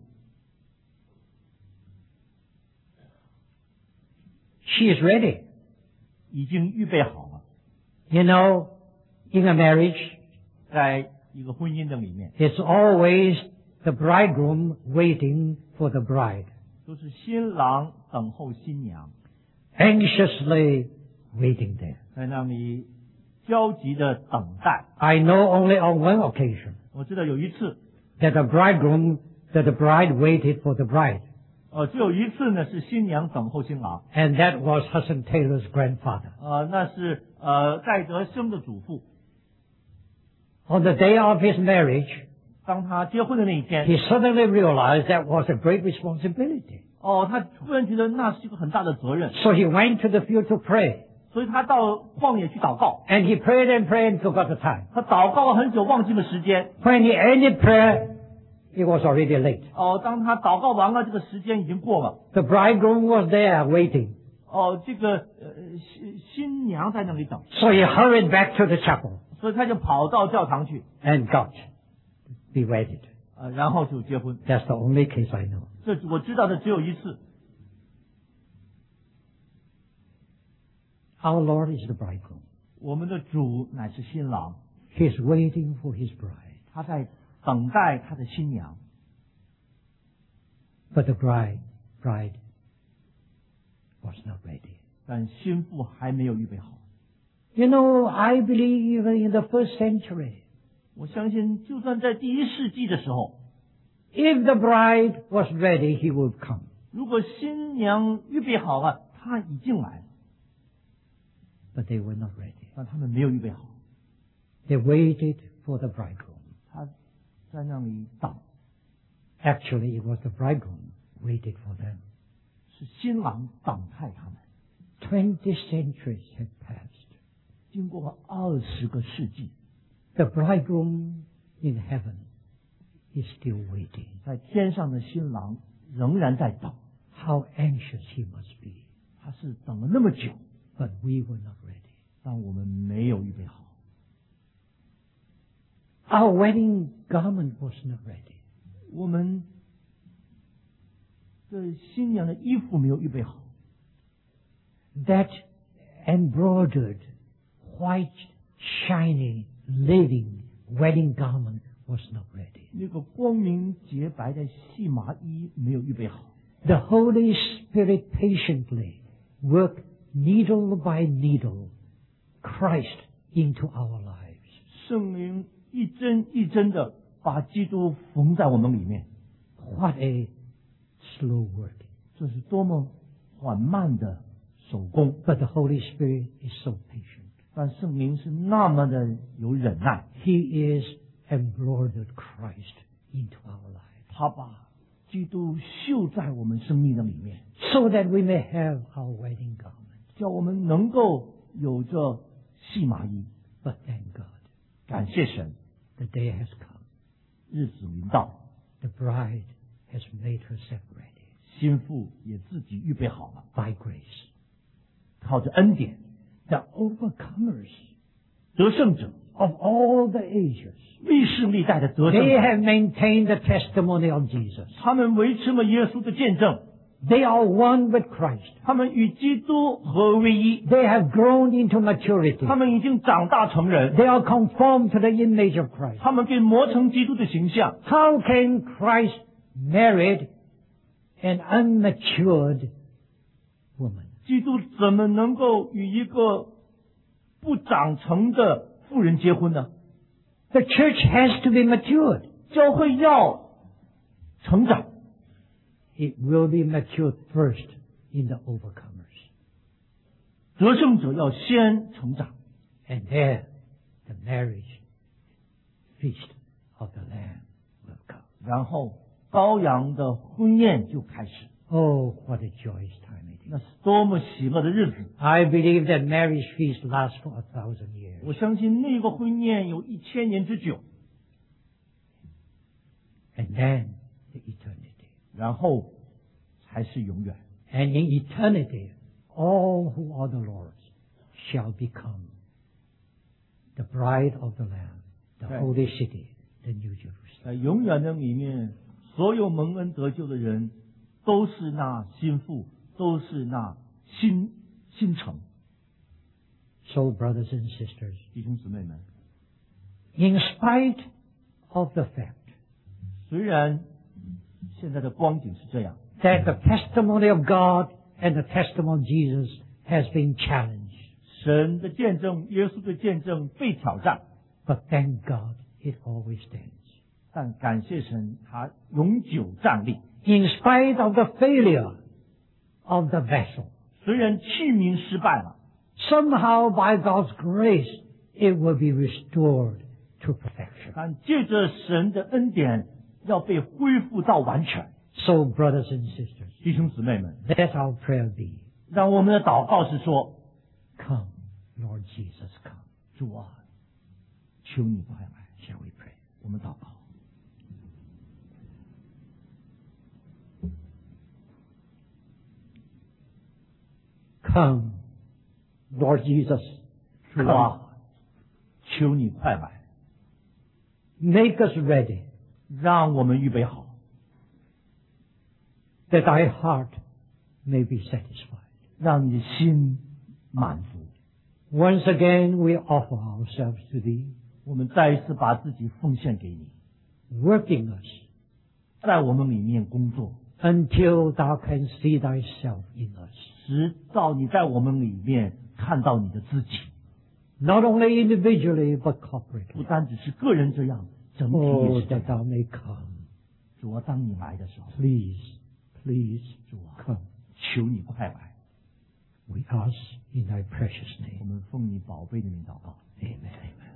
She is ready. 已经预备好了。 You know, in a marriage, 在一个婚姻的里面， it's always the bridegroom waiting for the bride, 都是新郎等候新娘， anxiously waiting there. 在那里焦急的等待。 I know only on one occasion 我知道有一次， that the bride waited for the bride, 只有一次呢是新娘等候新郎， and that was Hudson Taylor's grandfather. 那是戴德生的祖父。 On the day of his marriage, 当他结婚的那一天， he suddenly realized that was a great responsibility. 他突然觉得那是一个很大的责任， So he went to the field to pray. 所以他到旷野去祷告。 And he prayed and prayed and forgot the time. 他祷告了很久，忘记了时间。 When he ended prayer, it was already late. 当他祷告完了，这个时间已经过了。 The bridegroom was there waiting. 这个新娘在那里等， So he hurried back to the chapel 所以他就跑到教堂去， and got be wedded. 然后就结婚。 That's the only case I know. 这我知道的只有一次。 Our Lord is the bridegroom. 我们的主乃是新郎， He is waiting for his bride. 他在等待他的新娘。 But the bride was not ready. 但新妇还没有预备好。 You know, I believe even in the first century, 我相信，就算在第1世纪的时候， if the bride was ready, he would come. 如果新娘预备好了，她已经来了， But they were not ready. 但他们没有预备好。 They waited for the bridegroom. 他在那里等， Actually, it was the bridegroom waited for them. 是新郎等待他们。 20 centuries had passed. 经过了20个世纪， The bridegroom in heaven is still waiting. 在天上的新郎仍然在等。 How anxious he must be. 他是等了那么久， But we were not ready. 但我们没有预备好。 Our wedding garment was not ready. 我们的新娘的衣服没有预备好。 That embroidered, white, shiny, living wedding garment was not ready. 那个光明洁白的细麻衣没有预备好。 The Holy Spirit patiently worked needle by needle Christ into our lives. 圣灵一针一针的把基督缝在我们里面， What a slow work. 这是多么缓慢的手工。 But the Holy Spirit is so patient. 但圣灵是那么的有忍耐， He is embroidered Christ into our lives 他把基督绣在我们生命的里面， so that we may have our wedding garment. 叫我们能够有着细麻衣， But thank God, 感谢神， the day has come. 日子临到， The bride has made herself ready 心腹也自己预备好了， by grace. 靠着恩典， The overcomers 得胜者， of all the ages, 历世历代的得胜 they 者， have maintained the testimony of Jesus. 他们维持了耶稣的见证， They are one with Christ. 他们与基督合为一， They have grown into maturity. 他们已经长大成人， They are conformed to the image of Christ. 他们被磨成基督的形象。 How can Christ marry an unmatured woman? 基督怎么能够与一个不长成的妇人结婚呢？ The church has to be matured. 教会要成长， It will be matured first in the overcomers. 得胜者要先成长， And there, the marriage feast of the Lamb will come. 然后羔羊的婚宴就开始。 Oh, what a joyous time it is. 那是多么喜乐的日子！ I believe that marriage feast lasts for 1,000 years. 我相信那个婚宴有1000年之久， And then the eternity. 然后才是永远。 And in eternity, all who are the Lord's shall become the bride of the Lamb, the Right. holy city, the New Jerusalem. 在永远的里面，所有蒙恩得救的人，都是那心腹，都是那新城。 So, brothers and sisters, 弟兄姊妹们， in spite of the fact 虽然现在的光景是这样， that the testimony of God and the testimony of Jesus has been challenged, 神的见证、耶稣的见证被挑战， but thank God it always stands. 但感谢神，他永久站立。 In spite of the failure of the vessel, 虽然器皿失败了， somehow by God's grace, it will be restored to perfection. 但借着神的恩典，要被恢复到完全。 So, brothers and sisters, 弟兄姊妹们， let our prayer be, 让我们的祷告是说： come, Lord Jesus, come. 主啊，求你快来。 Shall we pray? 我们祷告。 Come, Lord Jesus, 主啊，求你快来， make us ready, 让我们预备好， that thy heart may be satisfied. 让你的心满足。 Once again, we offer ourselves to thee, 我们再一次把自己奉献给你， working us 在我们里面工作， until thou canst see thyself in us. 直到你在我们里面看到你的自己， Not only individually, but 不 corporately. 单只是个人这样，整体 Oh, 也是这 that 样。 thou may come. 主啊，当你来的时候， Please, please 主啊， come. 求你快来。 We ask in thy precious 我 name. 们奉你宝贝的名祷告。 Amen. Amen.